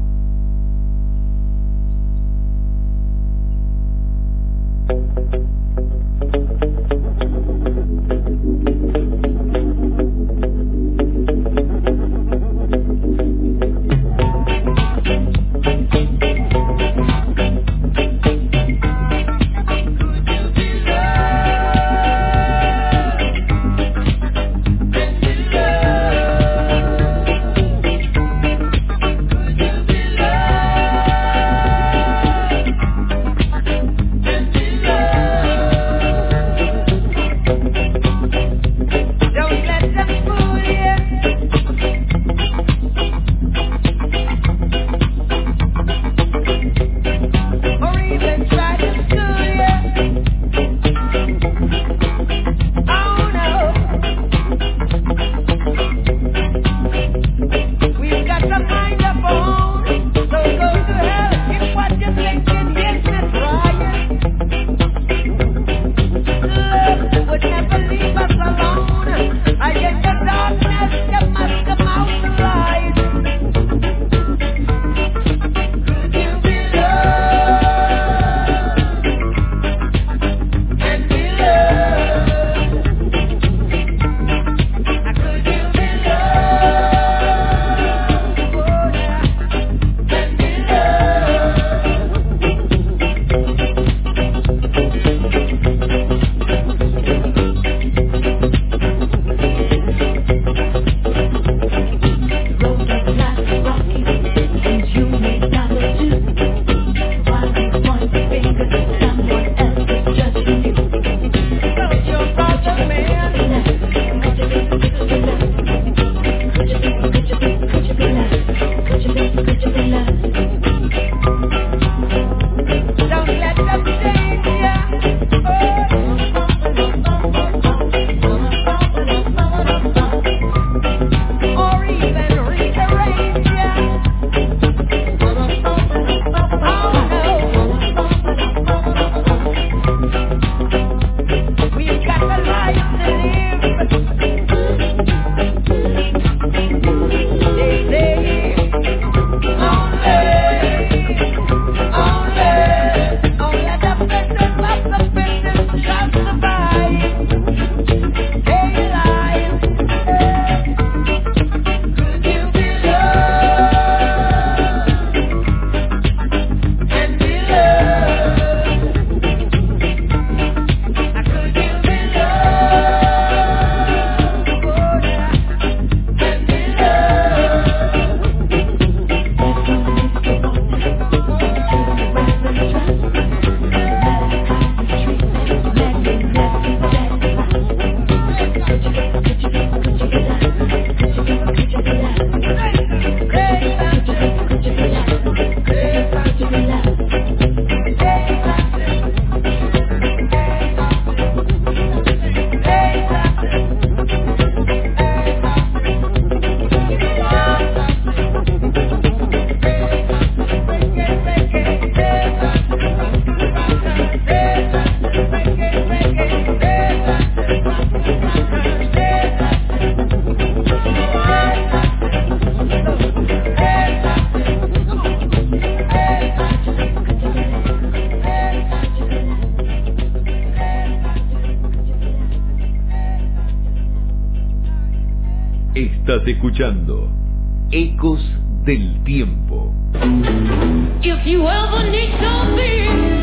Estás escuchando Ecos del Tiempo. If you ever need something,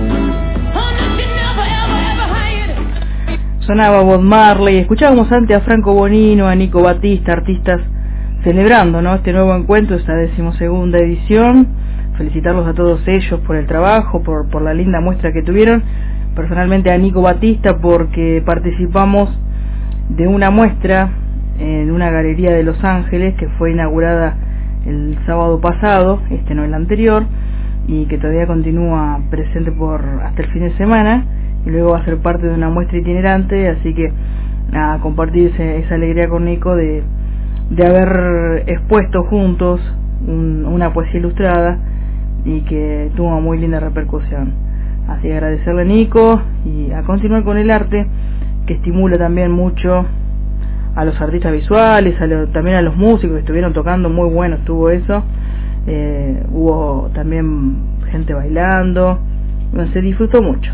Sonaba Bob Marley, escuchábamos antes a Franco Bonino, a Nico Batista, artistas celebrando, ¿no?, este nuevo encuentro, esta 12ª edición. Felicitarlos a todos ellos por el trabajo, por la linda muestra que tuvieron. Personalmente a Nico Batista porque participamos de una muestra en una galería de Los Ángeles que fue inaugurada el sábado pasado, no el anterior, y que todavía continúa presente hasta el fin de semana, y luego va a ser parte de una muestra itinerante, así que a compartir esa alegría con Nico de haber expuesto juntos una poesía ilustrada y que tuvo muy linda repercusión. Así que agradecerle a Nico y a continuar con el arte, que estimula también mucho a los artistas visuales, también a los músicos que estuvieron tocando, muy bueno estuvo eso. Hubo también gente bailando, se disfrutó mucho.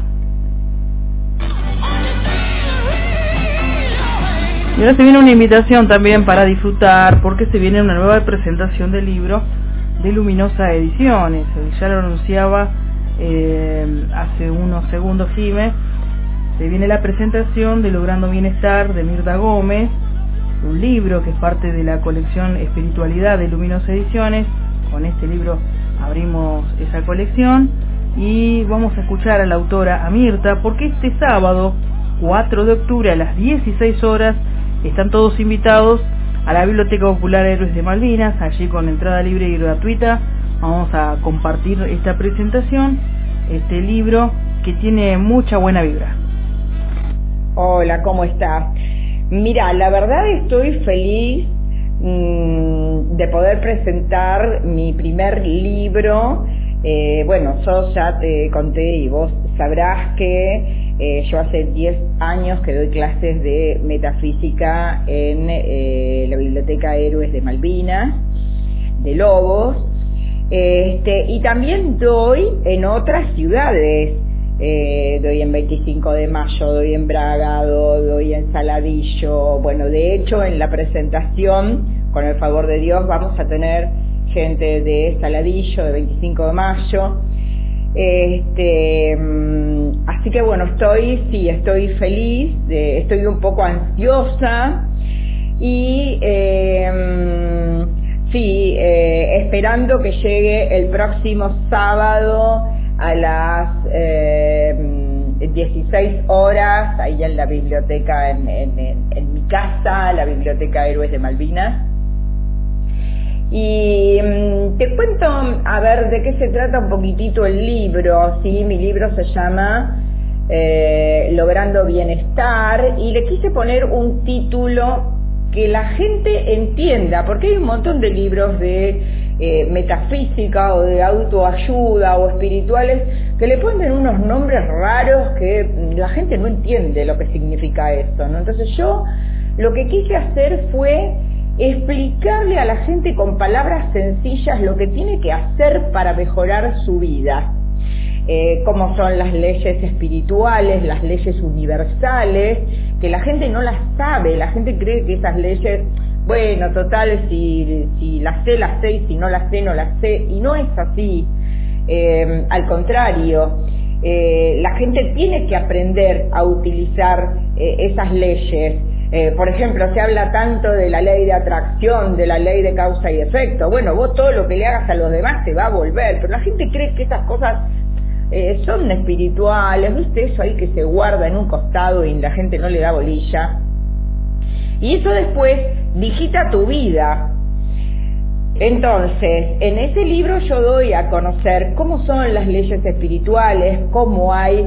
Y ahora se viene una invitación también para disfrutar, porque se viene una nueva presentación del libro de Luminosa Ediciones. Ya lo anunciaba hace unos segundos Jime. Se viene la presentación de Logrando Bienestar de Mirta Gómez, un libro que es parte de la colección Espiritualidad de Luminosa Ediciones. Con este libro abrimos esa colección y vamos a escuchar a la autora, a Mirta, porque este sábado 4 de octubre a las 16 horas están todos invitados a la Biblioteca Popular Héroes de Malvinas, allí con entrada libre y gratuita. Vamos a compartir esta presentación, este libro que tiene mucha buena vibra. Hola, ¿cómo estás? Mira, la verdad estoy feliz de poder presentar mi primer libro. Bueno, yo ya te conté y vos sabrás que yo hace 10 años que doy clases de metafísica en la Biblioteca Héroes de Malvinas, de Lobos, y también doy en otras ciudades. Doy en 25 de Mayo, doy en Bragado, doy en Saladillo. Bueno, de hecho en la presentación, con el favor de Dios, vamos a tener gente de Saladillo, de 25 de Mayo. Así que bueno, estoy feliz, estoy un poco ansiosa y esperando que llegue el próximo sábado a las 16 horas, ahí en la biblioteca, en mi casa, la Biblioteca Héroes de Malvinas. Y te cuento, a ver, de qué se trata un poquitito el libro, ¿sí? Mi libro se llama Logrando Bienestar, y le quise poner un título que la gente entienda, porque hay un montón de libros de metafísica o de autoayuda o espirituales que le ponen unos nombres raros que la gente no entiende lo que significa esto, ¿no? Entonces yo lo que quise hacer fue explicarle a la gente con palabras sencillas lo que tiene que hacer para mejorar su vida, cómo son las leyes espirituales, las leyes universales, que la gente no las sabe, la gente cree que esas leyes, bueno, total, si las sé, y si no las sé, no las sé, y no es así. Al contrario, la gente tiene que aprender a utilizar esas leyes. Por ejemplo, se habla tanto de la ley de atracción, de la ley de causa y efecto. Bueno, vos todo lo que le hagas a los demás te va a volver, pero la gente cree que esas cosas son espirituales, ¿viste? Eso ahí que se guarda en un costado y la gente no le da bolilla. Y eso después digita tu vida. Entonces, en ese libro yo doy a conocer cómo son las leyes espirituales, cómo hay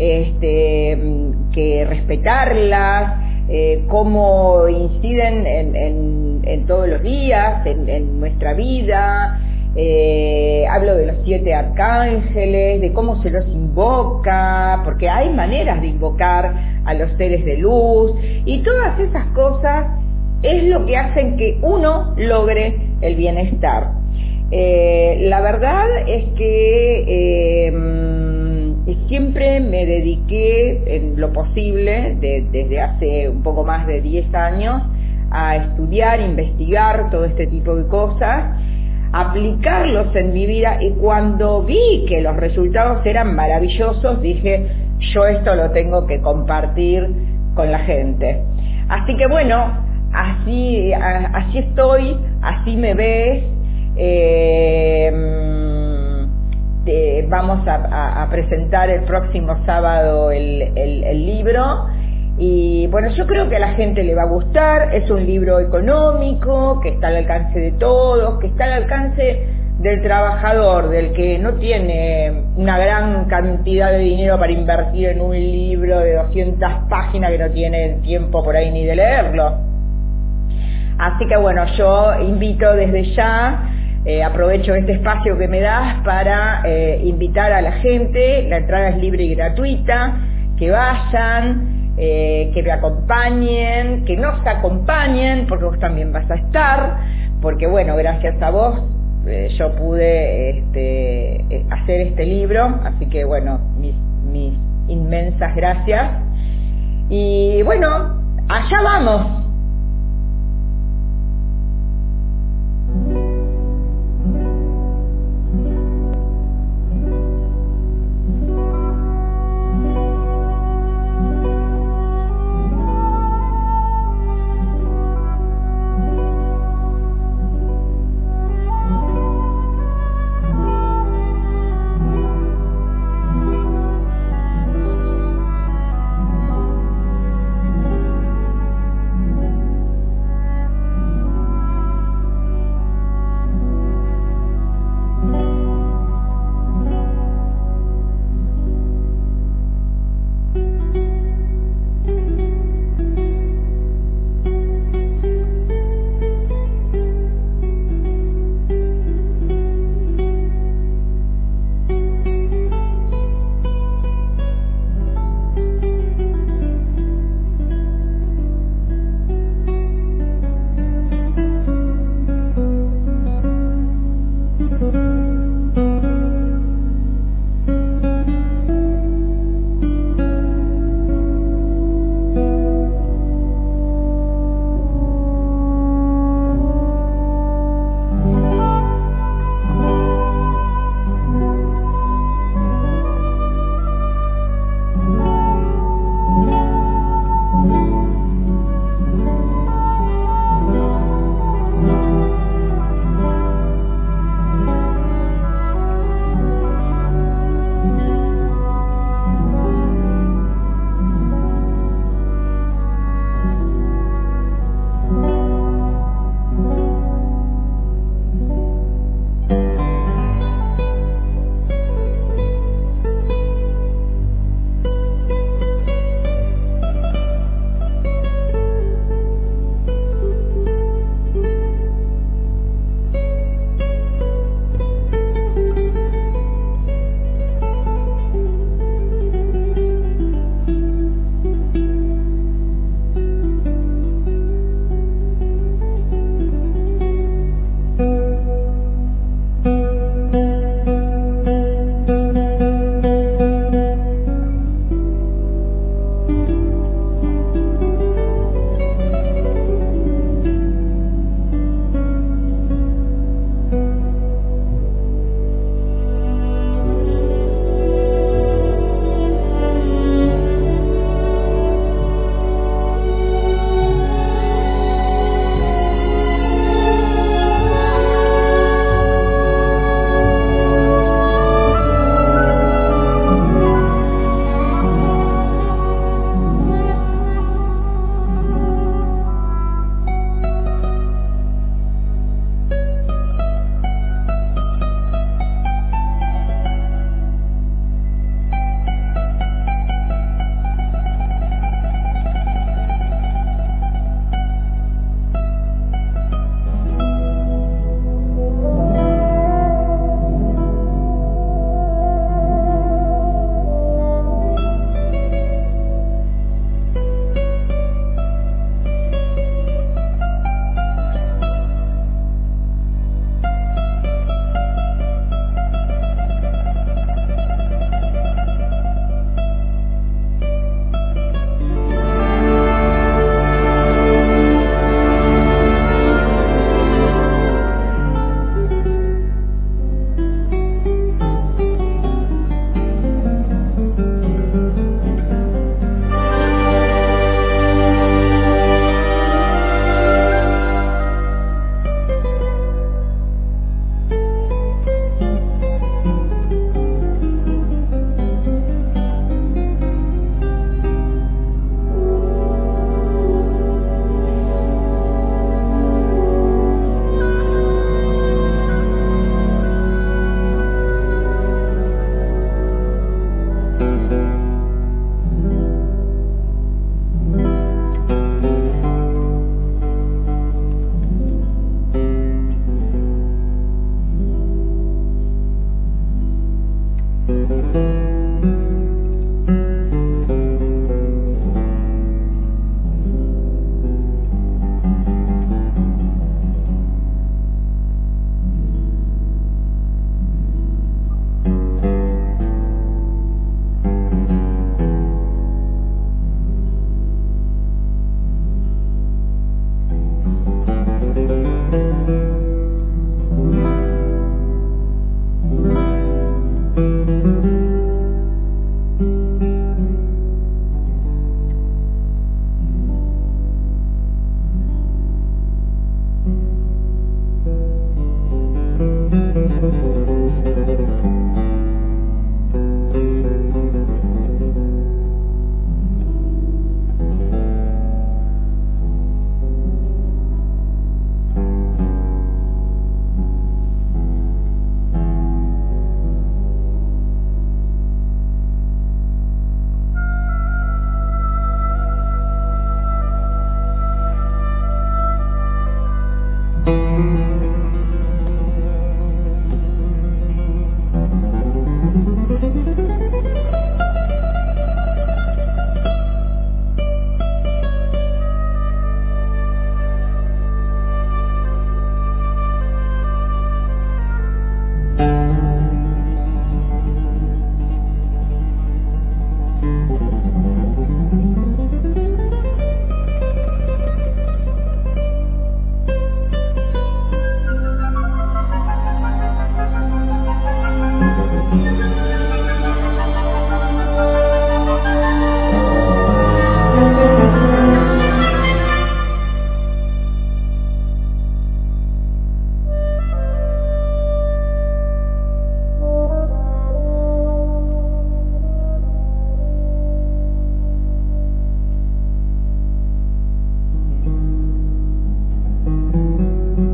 que respetarlas, cómo inciden en todos los días, en nuestra vida. Hablo de los 7 arcángeles, de cómo se los invoca, porque hay maneras de invocar a los seres de luz, y todas esas cosas es lo que hacen que uno logre el bienestar. La verdad es que siempre me dediqué en lo posible, desde hace un poco más de 10 años, a estudiar, investigar todo este tipo de cosas, aplicarlos en mi vida, y cuando vi que los resultados eran maravillosos, dije, yo esto lo tengo que compartir con la gente. Así que bueno, así estoy, así me ves. Vamos a presentar el próximo sábado el libro, y bueno, yo creo que a la gente le va a gustar. Es un libro económico, que está al alcance de todos, que está al alcance del trabajador, del que no tiene una gran cantidad de dinero para invertir en un libro de 200 páginas, que no tiene tiempo por ahí ni de leerlo. Así que bueno, yo invito desde ya, aprovecho este espacio que me das para invitar a la gente. La entrada es libre y gratuita, que vayan, que me acompañen, que nos acompañen, porque vos también vas a estar, porque bueno, gracias a vos yo pude hacer este libro, así que bueno, mis inmensas gracias. Y bueno, allá vamos.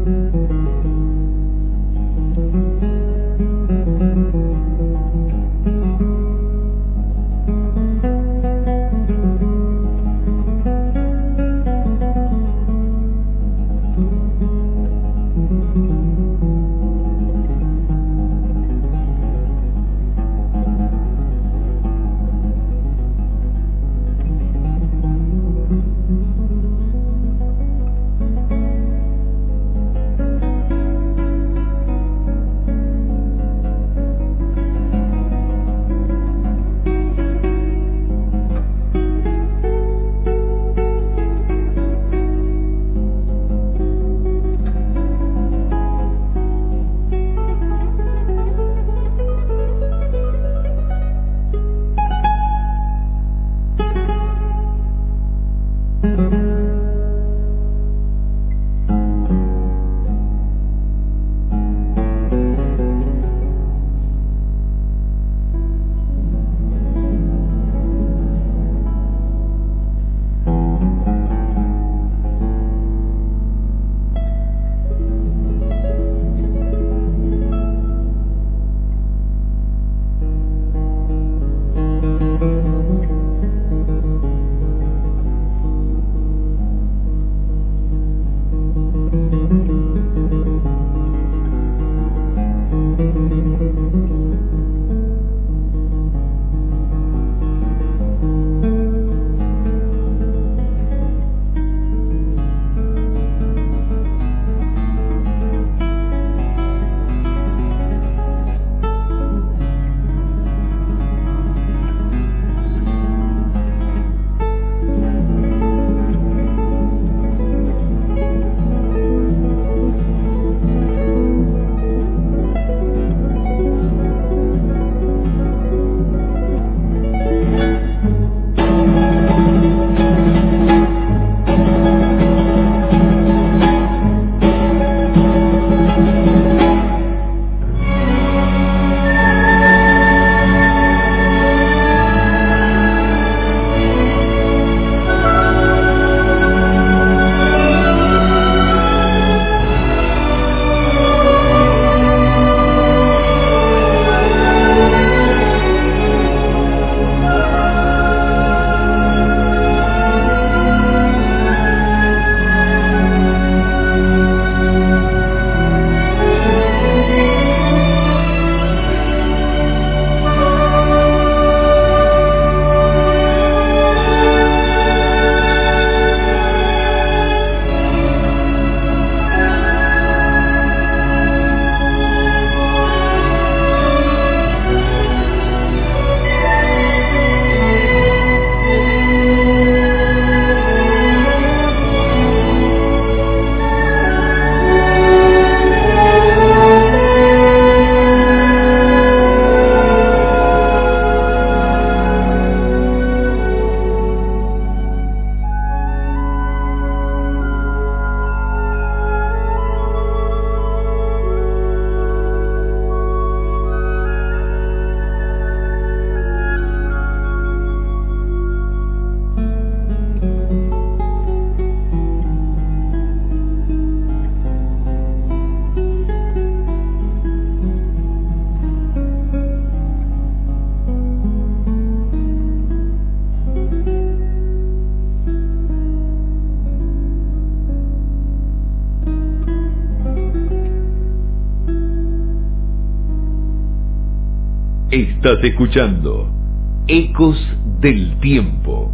Estás escuchando Ecos del Tiempo.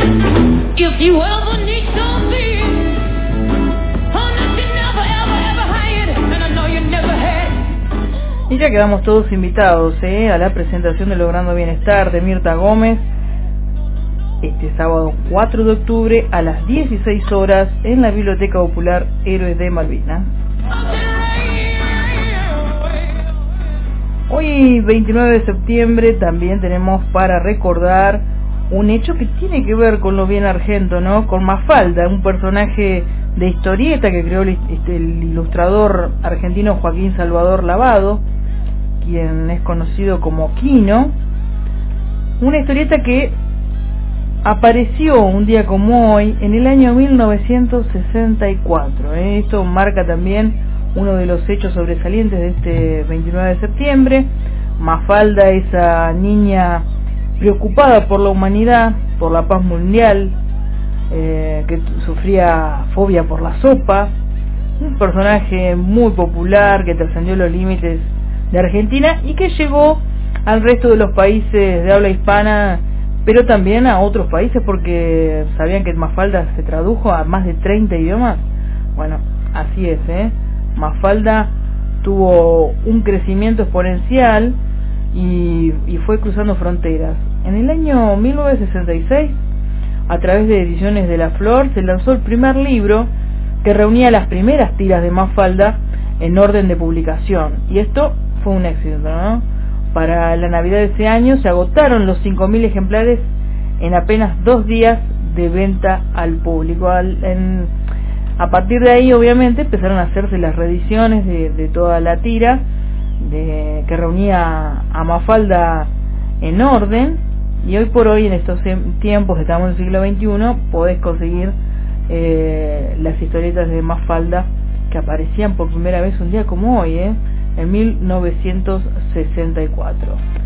If you ever need something, oh, nothing never, ever, ever had, and I know you never had. Y ya quedamos todos invitados a la presentación de Logrando Bienestar de Mirta Gómez este sábado 4 de octubre a las 16 horas en la Biblioteca Popular Héroes de Malvinas. Hoy 29 de septiembre también tenemos para recordar un hecho que tiene que ver con lo bien argento, ¿no? Con Mafalda, un personaje de historieta que creó el ilustrador argentino Joaquín Salvador Lavado, quien es conocido como Quino. Una historieta que apareció un día como hoy en el año 1964. Esto marca también uno de los hechos sobresalientes de este 29 de septiembre. Mafalda, esa niña preocupada por la humanidad, por la paz mundial, que sufría fobia por la sopa, un personaje muy popular que trascendió los límites de Argentina y que llegó al resto de los países de habla hispana, pero también a otros países, porque sabían que Mafalda se tradujo a más de 30 idiomas. Bueno, así es, Mafalda tuvo un crecimiento exponencial y fue cruzando fronteras. En el año 1966, a través de Ediciones de la Flor, se lanzó el primer libro que reunía las primeras tiras de Mafalda en orden de publicación, y esto fue un éxito, ¿no? Para la Navidad de ese año se agotaron los 5.000 ejemplares en apenas 2 días de venta al público. A partir de ahí, obviamente, empezaron a hacerse las reediciones de toda la tira que reunía a Mafalda en orden, y hoy por hoy, en estos tiempos, estamos en el siglo XXI, podés conseguir las historietas de Mafalda que aparecían por primera vez un día como hoy, en 1964.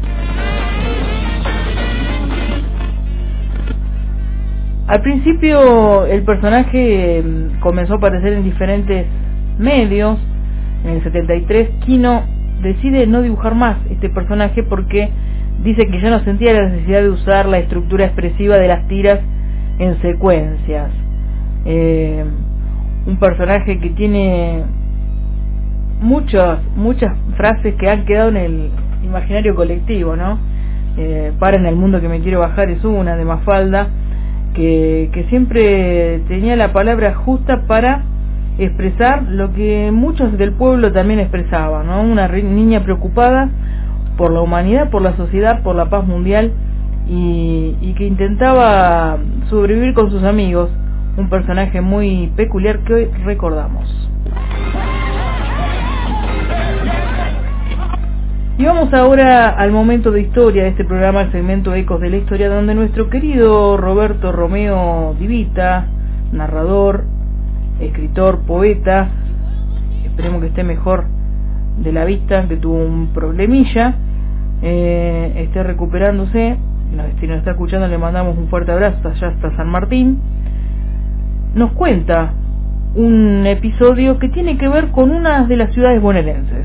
Al principio el personaje comenzó a aparecer en diferentes medios. En el 73 Quino decide no dibujar más este personaje porque dice que ya no sentía la necesidad de usar la estructura expresiva de las tiras en secuencias. Un personaje que tiene muchas frases que han quedado en el imaginario colectivo, ¿no? Para en el mundo que me quiero bajar es una de Mafalda, que siempre tenía la palabra justa para expresar lo que muchos del pueblo también expresaban, ¿no? Una niña preocupada por la humanidad, por la sociedad, por la paz mundial, y que intentaba sobrevivir con sus amigos. Un personaje muy peculiar que hoy recordamos. Y vamos ahora al momento de historia de este programa, el segmento Ecos de la Historia, donde nuestro querido Roberto Romeo Di Vita, narrador, escritor, poeta, esperemos que esté mejor de la vista, que tuvo un problemilla, esté recuperándose. Si nos está escuchando, le mandamos un fuerte abrazo allá hasta San Martín. Nos cuenta un episodio que tiene que ver con una de las ciudades bonaerenses.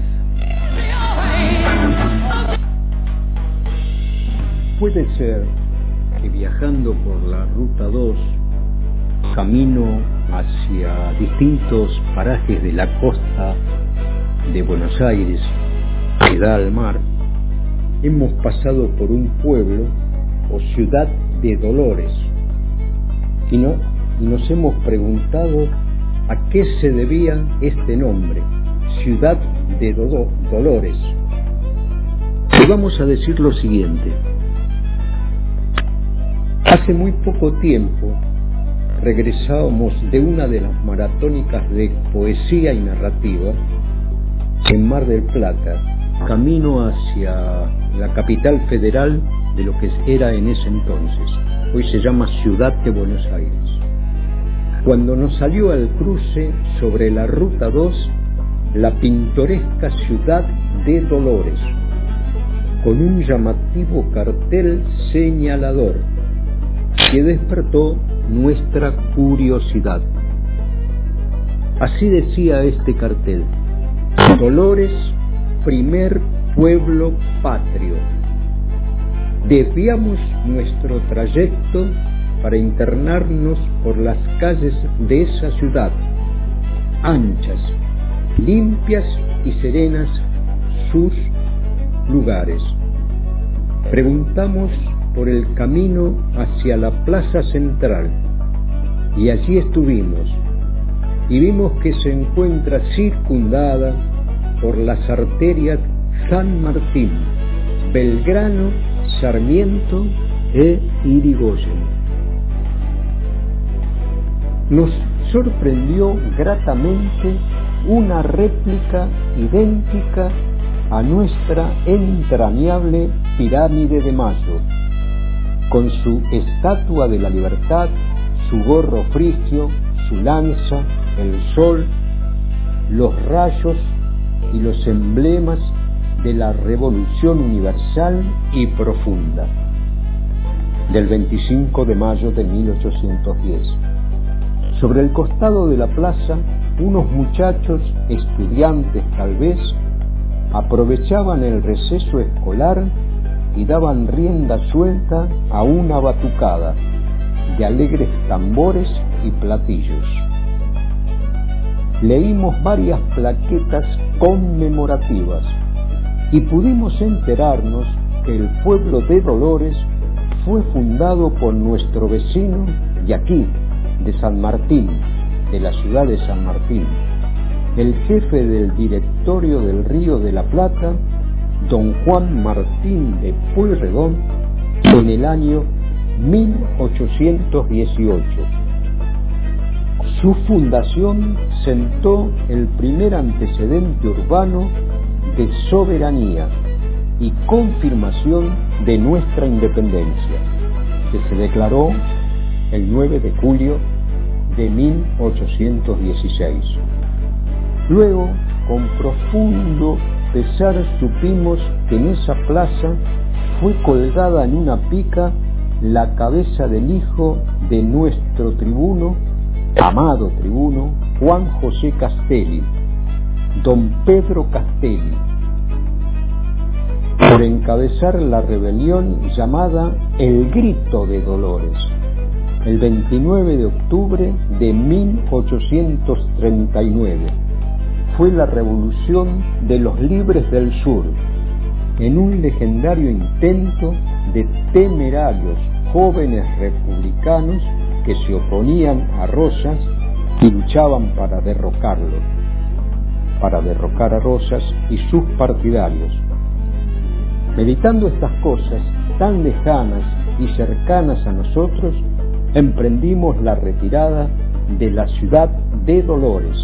Puede ser que viajando por la Ruta 2, camino hacia distintos parajes de la costa de Buenos Aires, que da al mar, hemos pasado por un pueblo o ciudad de Dolores y nos hemos preguntado a qué se debía este nombre, ciudad de Dolores. Y vamos a decir lo siguiente. Hace muy poco tiempo regresábamos de una de las maratónicas de poesía y narrativa en Mar del Plata, camino hacia la capital federal de lo que era en ese entonces. Hoy se llama Ciudad de Buenos Aires. Cuando nos salió al cruce sobre la Ruta 2 la pintoresca ciudad de Dolores, con un llamativo cartel señalador que despertó nuestra curiosidad. Así decía este cartel: Dolores, primer pueblo patrio. Desviamos nuestro trayecto para internarnos por las calles de esa ciudad, anchas, limpias y serenas sus lugares. Preguntamos por el camino hacia la plaza central y allí estuvimos y vimos que se encuentra circundada por las arterias San Martín, Belgrano, Sarmiento e Irigoyen. Nos sorprendió gratamente una réplica idéntica a nuestra entrañable pirámide de Mayo, con su estatua de la libertad, su gorro frigio, su lanza, el sol, los rayos y los emblemas de la revolución universal y profunda del 25 de mayo de 1810. Sobre el costado de la plaza, unos muchachos, estudiantes tal vez, aprovechaban el receso escolar y daban rienda suelta a una batucada de alegres tambores y platillos. Leímos varias plaquetas conmemorativas y pudimos enterarnos que el pueblo de Dolores fue fundado por nuestro vecino de aquí, de San Martín, de la ciudad de San Martín, el jefe del directorio del Río de la Plata, don Juan Martín de Pueyrredón, en el año 1818. Su fundación sentó el primer antecedente urbano de soberanía y confirmación de nuestra independencia, que se declaró el 9 de julio de 1816. Luego, con profundo pesar, supimos que en esa plaza fue colgada en una pica la cabeza del hijo de nuestro tribuno, amado tribuno, Juan José Castelli, don Pedro Castelli, por encabezar la rebelión llamada El Grito de Dolores, el 29 de octubre de 1839. Fue la revolución de los libres del sur, en un legendario intento de temerarios jóvenes republicanos que se oponían a Rosas y luchaban para derrocarlo, para derrocar a Rosas y sus partidarios. Meditando estas cosas tan lejanas y cercanas a nosotros, emprendimos la retirada de la ciudad de Dolores,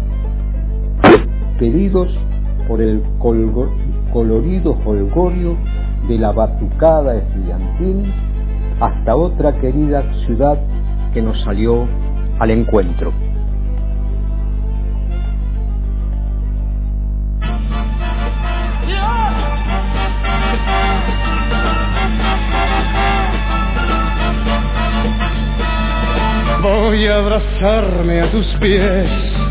pedidos por el colorido jolgorio de la batucada estudiantil hasta otra querida ciudad que nos salió al encuentro. Voy a abrazarme a tus pies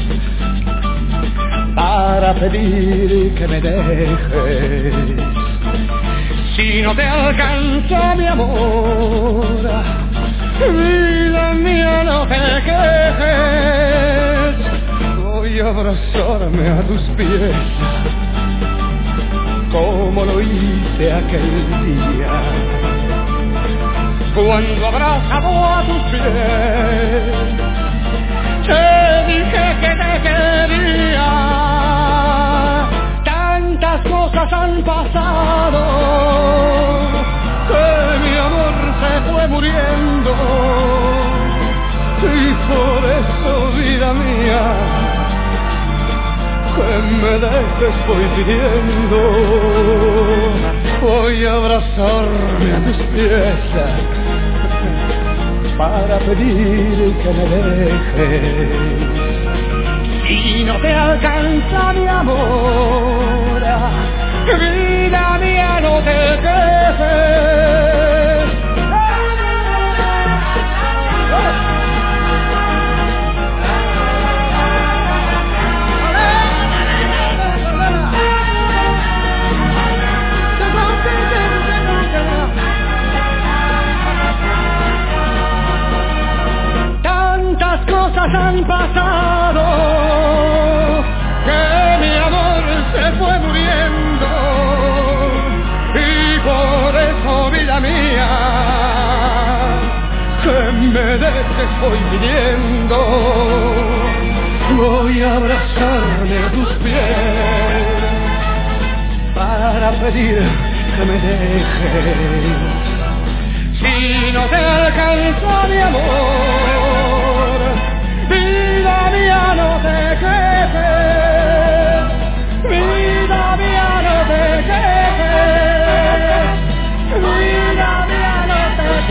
para pedir que me dejes. Si no te alcanza mi amor, vida mía, no te quejes. Voy a abrazarme a tus pies como lo hice aquel día, cuando abrazado a tus pies te dije que te quería. Tantas cosas han pasado que mi amor se fue muriendo, y por eso, vida mía, que me dejes voy pidiendo. Voy a abrazarme a tus pies para pedir que me dejes. Si no te alcanza mi amor, vida mía, no te quejes. Cosas han pasado que mi amor se fue muriendo, y por eso, vida mía, que me dejes voy pidiendo. Voy a abrazarme a tus pies para pedir que me dejes. Si no te alcanza mi amor, vida mía, no te quejes. Vida mía, no te quejes. Vida mía, no te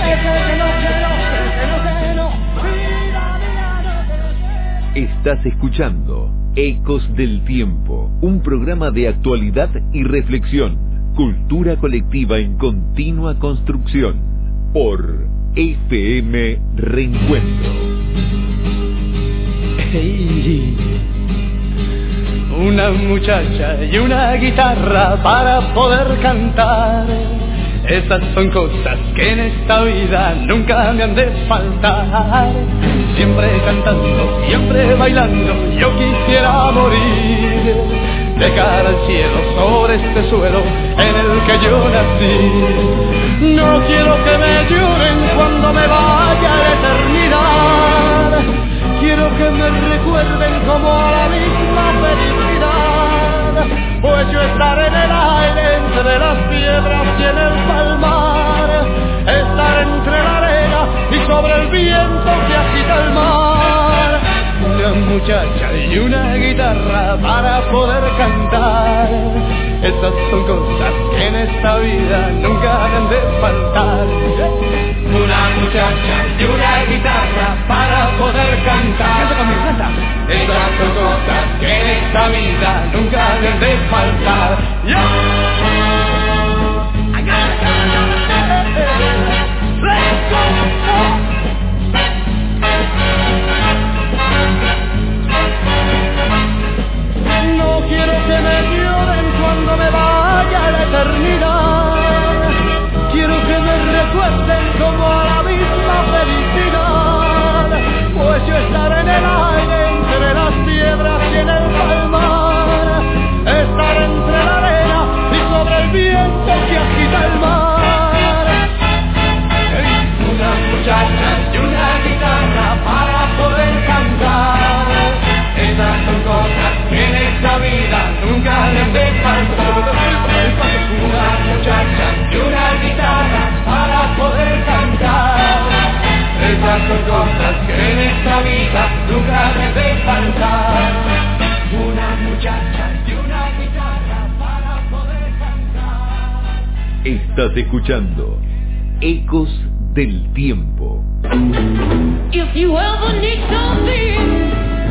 Estás escuchando Ecos del Tiempo, un programa de actualidad y reflexión, cultura colectiva en continua construcción, por FM Reencuentro. Hey, una muchacha y una guitarra para poder cantar. Esas son cosas que en esta vida nunca me han de faltar. Siempre cantando, siempre bailando, yo quisiera morir de cara al cielo sobre este suelo en el que yo nací. No quiero que me lloren cuando me vaya a la eternidad. Quiero que me recuerden como a la misma felicidad, pues yo estaré en el aire entre las piedras y en el palmar, estar entre la arena y sobre el viento que agita el mar. Una muchacha y una guitarra para poder cantar. Esas son cosas que en esta vida nunca han de faltar. Una muchacha y una guitarra para poder cantar. Esas son cosas que en esta vida nunca han de faltar. No quiero que me lloren cuando me vaya a la eternidad. Quiero que me recuerden como a la misma felicidad, pues yo estaré en el aire entre las piedras y en el palmar, estar entre la arena y sobre el viento que agita el mar. Una muchacha y una guitarra para poder cantar. Esas son cosas que en esta vida nunca les de faltar. Una muchacha y una guitarra para poder cantar. Esas son cosas que en esta vida nunca les de faltar. Una muchacha y una guitarra para poder cantar. Estás escuchando Ecos del Tiempo. If you ever need something,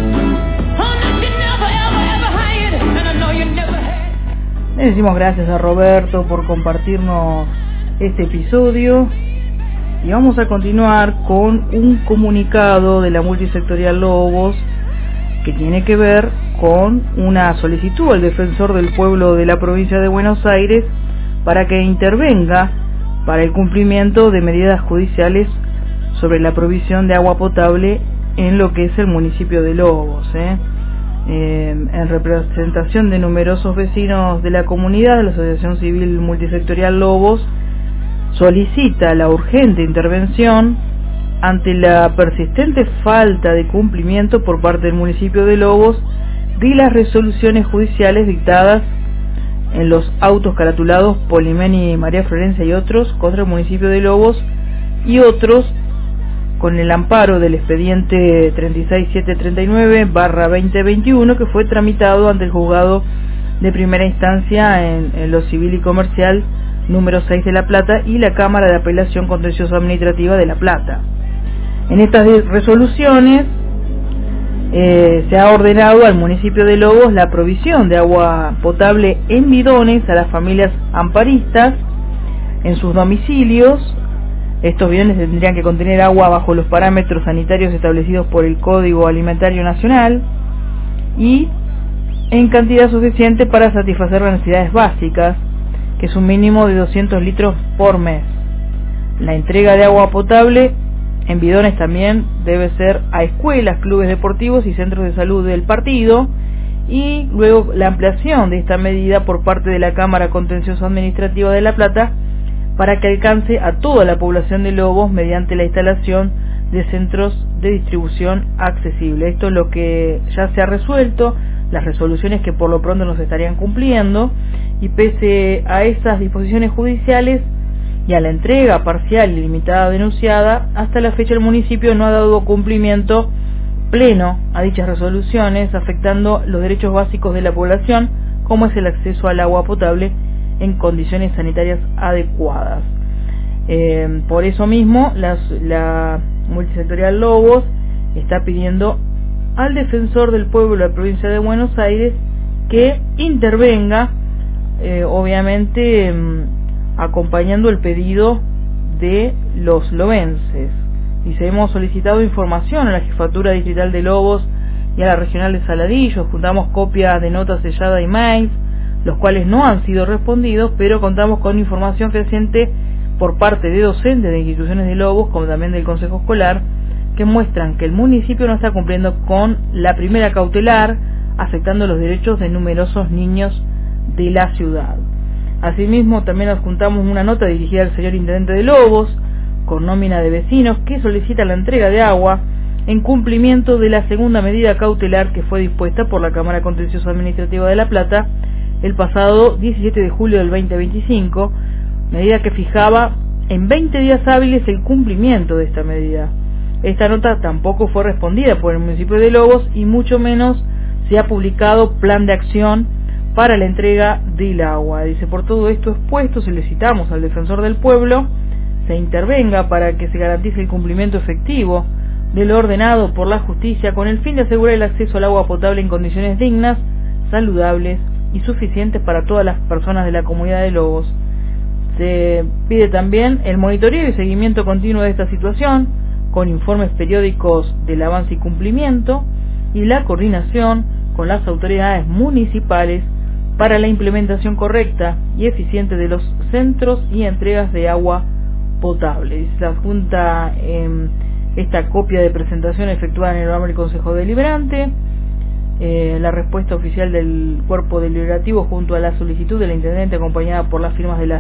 le decimos gracias a Roberto por compartirnos este episodio y vamos a continuar con un comunicado de la multisectorial Lobos que tiene que ver con una solicitud al defensor del pueblo de la provincia de Buenos Aires para que intervenga para el cumplimiento de medidas judiciales sobre la provisión de agua potable en lo que es el municipio de Lobos. En representación de numerosos vecinos de la comunidad, la Asociación Civil Multisectorial Lobos solicita la urgente intervención ante la persistente falta de cumplimiento por parte del municipio de Lobos de las resoluciones judiciales dictadas en los autos caratulados Polimeni, María Florencia y otros contra el municipio de Lobos y otros con el amparo del expediente 36739/2021 que fue tramitado ante el juzgado de primera instancia en lo civil y comercial número 6 de La Plata y la Cámara de Apelación Contencioso Administrativa de La Plata. En estas resoluciones se ha ordenado al municipio de Lobos la provisión de agua potable en bidones a las familias amparistas en sus domicilios. Estos bidones tendrían que contener agua bajo los parámetros sanitarios establecidos por el Código Alimentario Nacional y en cantidad suficiente para satisfacer las necesidades básicas, que es un mínimo de 200 litros por mes. La entrega de agua potable en bidones también debe ser a escuelas, clubes deportivos y centros de salud del partido, y luego la ampliación de esta medida por parte de la Cámara Contencioso Administrativa de La Plata para que alcance a toda la población de Lobos mediante la instalación de centros de distribución accesible. Esto es lo que ya se ha resuelto, las resoluciones que por lo pronto nos estarían cumpliendo, y pese a esas disposiciones judiciales y a la entrega parcial y limitada denunciada, hasta la fecha el municipio no ha dado cumplimiento pleno a dichas resoluciones, afectando los derechos básicos de la población, como es el acceso al agua potable en condiciones sanitarias adecuadas. Por eso mismo la multisectorial Lobos está pidiendo al defensor del pueblo de la provincia de Buenos Aires que intervenga, obviamente acompañando el pedido de los lobenses. Dice, hemos solicitado información a la Jefatura Distrital de Lobos y a la Regional de Saladillo, juntamos copias de notas selladas y mails, los cuales no han sido respondidos, pero contamos con información fehaciente por parte de docentes de instituciones de Lobos, como también del Consejo Escolar, que muestran que el municipio no está cumpliendo con la primera cautelar, afectando los derechos de numerosos niños de la ciudad. Asimismo, también adjuntamos una nota dirigida al señor Intendente de Lobos, con nómina de vecinos, que solicita la entrega de agua en cumplimiento de la segunda medida cautelar que fue dispuesta por la Cámara Contencioso Administrativa de La Plata el pasado 17 de julio del 2025, medida que fijaba en 20 días hábiles el cumplimiento de esta medida. Esta nota tampoco fue respondida por el municipio de Lobos y mucho menos se ha publicado plan de acción para la entrega del agua. Dice, por todo esto expuesto, solicitamos al defensor del pueblo se intervenga para que se garantice el cumplimiento efectivo de lo ordenado por la justicia con el fin de asegurar el acceso al agua potable en condiciones dignas, saludables y suficientes para todas las personas de la comunidad de Lobos. Se pide también el monitoreo y seguimiento continuo de esta situación, con informes periódicos del avance y cumplimiento, y la coordinación con las autoridades municipales para la implementación correcta y eficiente de los centros y entregas de agua potable. Se adjunta esta copia de presentación efectuada en el Honorable Consejo Deliberante, la respuesta oficial del cuerpo deliberativo junto a la solicitud del intendente acompañada por las firmas de las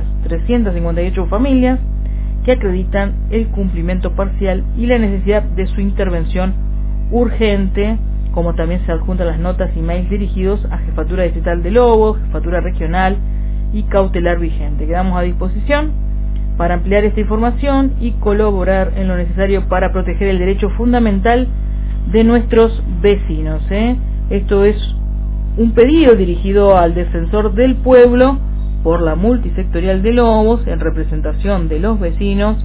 358 familias que acreditan el cumplimiento parcial y la necesidad de su intervención urgente, como también se adjuntan las notas y mails dirigidos a Jefatura Distrital de Lobos, Jefatura Regional y cautelar vigente. Quedamos a disposición para ampliar esta información y colaborar en lo necesario para proteger el derecho fundamental de nuestros vecinos. Esto es un pedido dirigido al defensor del pueblo por la multisectorial de Lobos en representación de los vecinos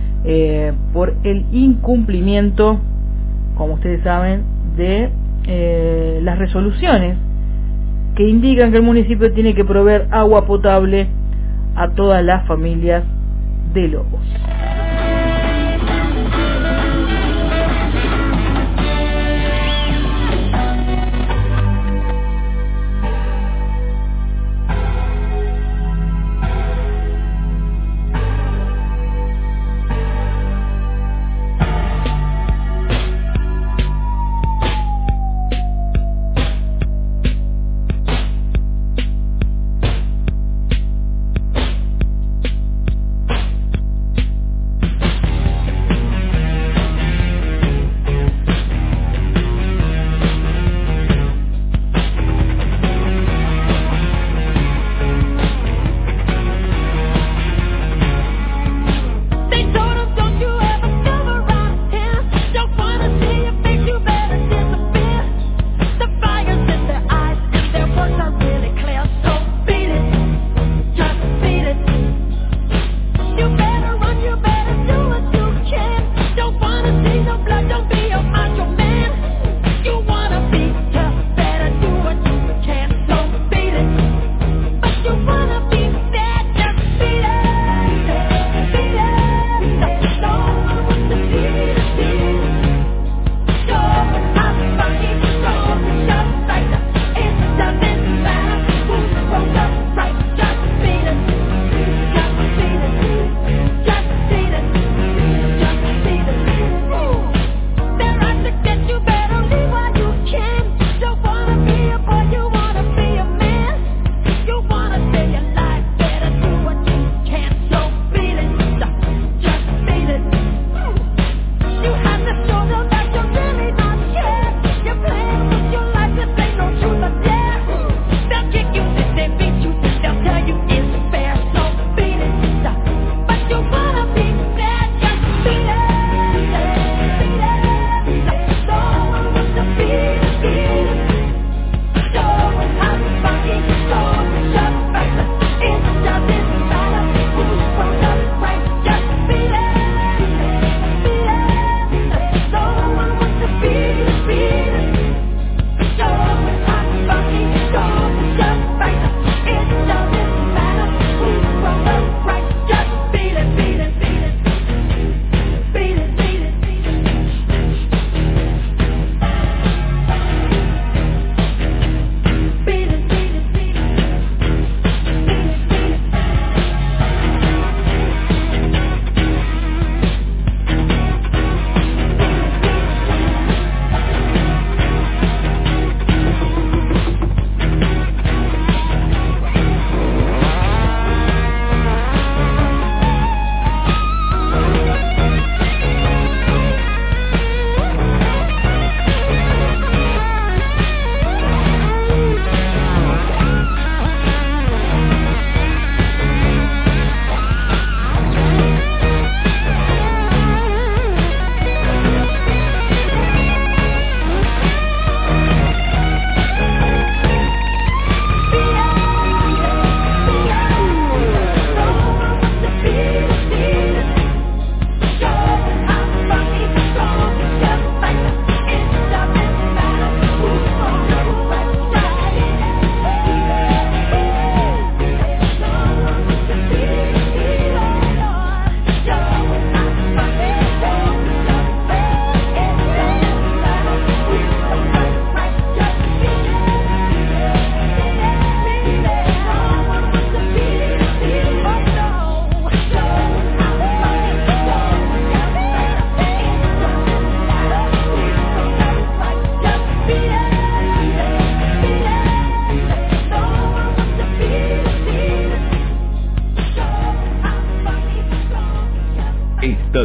por el incumplimiento, como ustedes saben, de las resoluciones que indican que el municipio tiene que proveer agua potable a todas las familias de Lobos.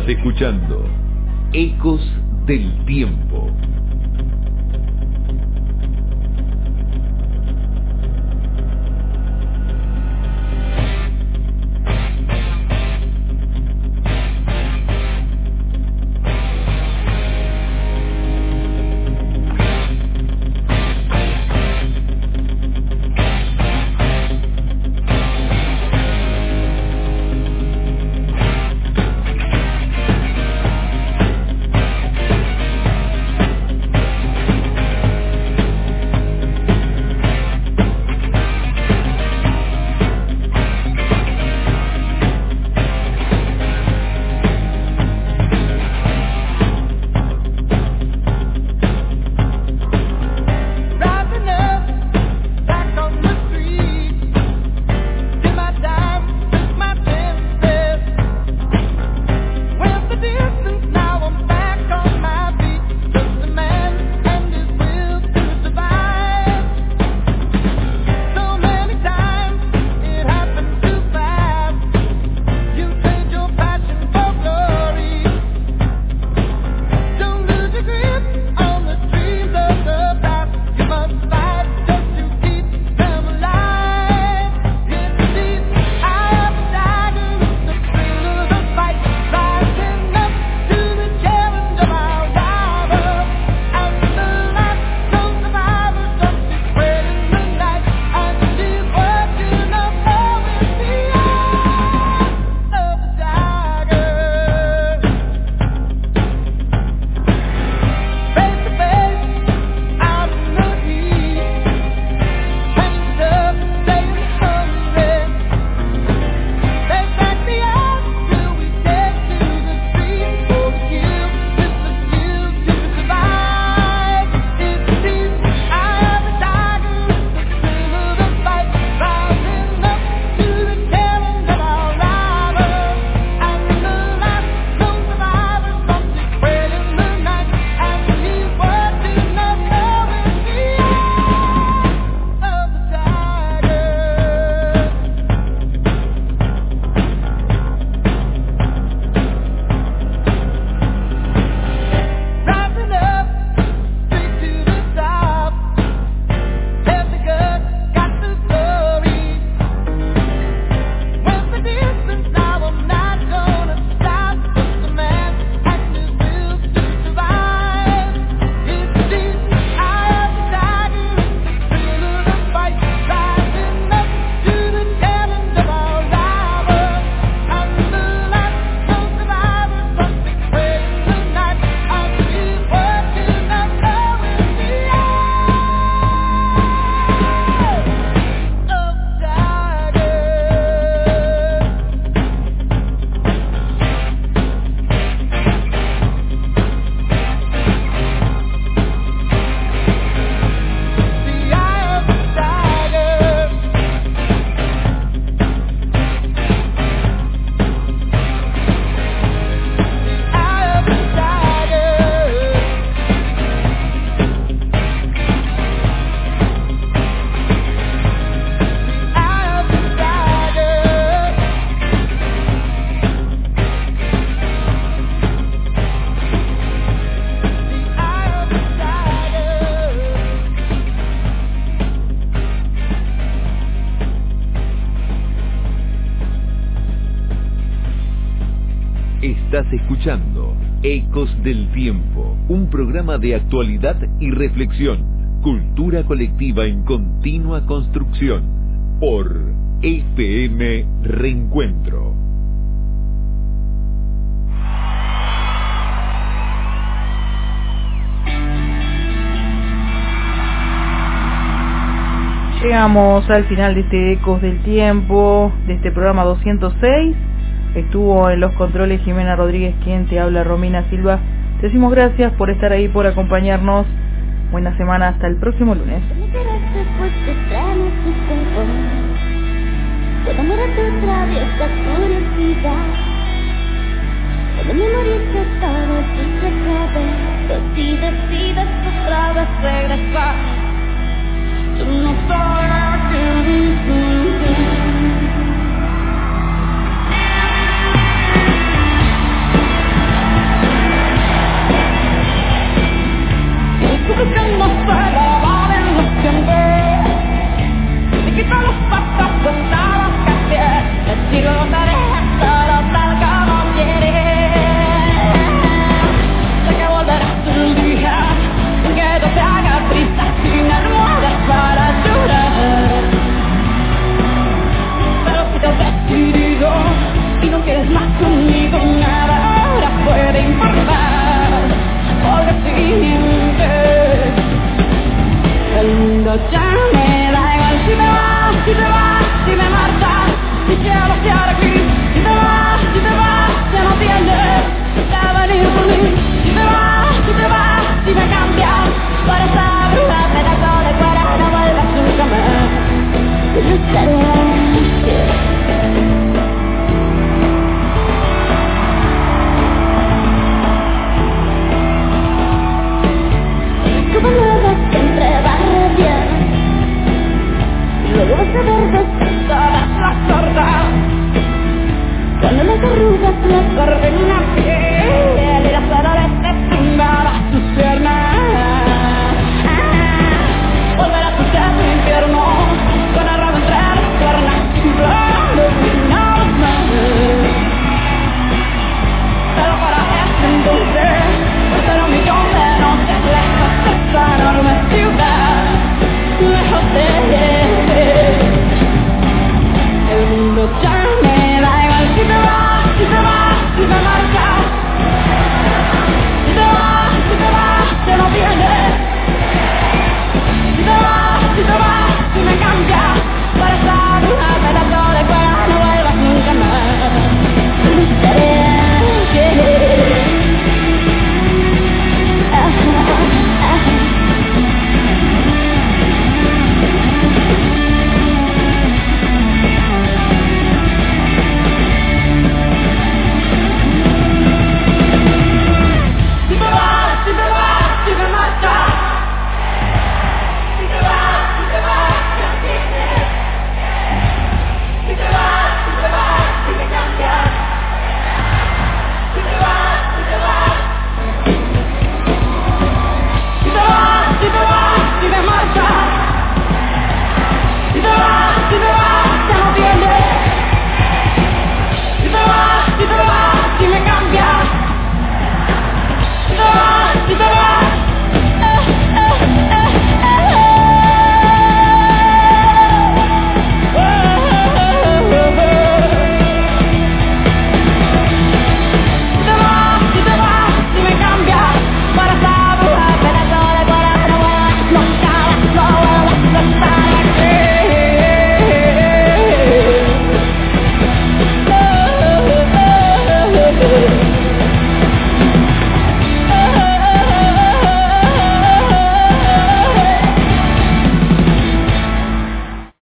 Estás escuchando Ecos del Tiempo. Estás escuchando Ecos del Tiempo, un programa de actualidad y reflexión, cultura colectiva en continua construcción, por FM Reencuentro. Llegamos al final de este Ecos del Tiempo, de este programa 206. Estuvo en los controles Jimena Rodríguez, quien te habla, Romina Silva. Te decimos gracias por estar ahí, por acompañarnos. Buena semana, hasta el próximo lunes. Si decides otra vez regresar, tú no sabes qué decir. ya me da igual si me vas, si te vas, si me marchas, si quiero estar aquí. Si te vas, ya no tienes que venir por mí. Si te vas, si me cambias para estar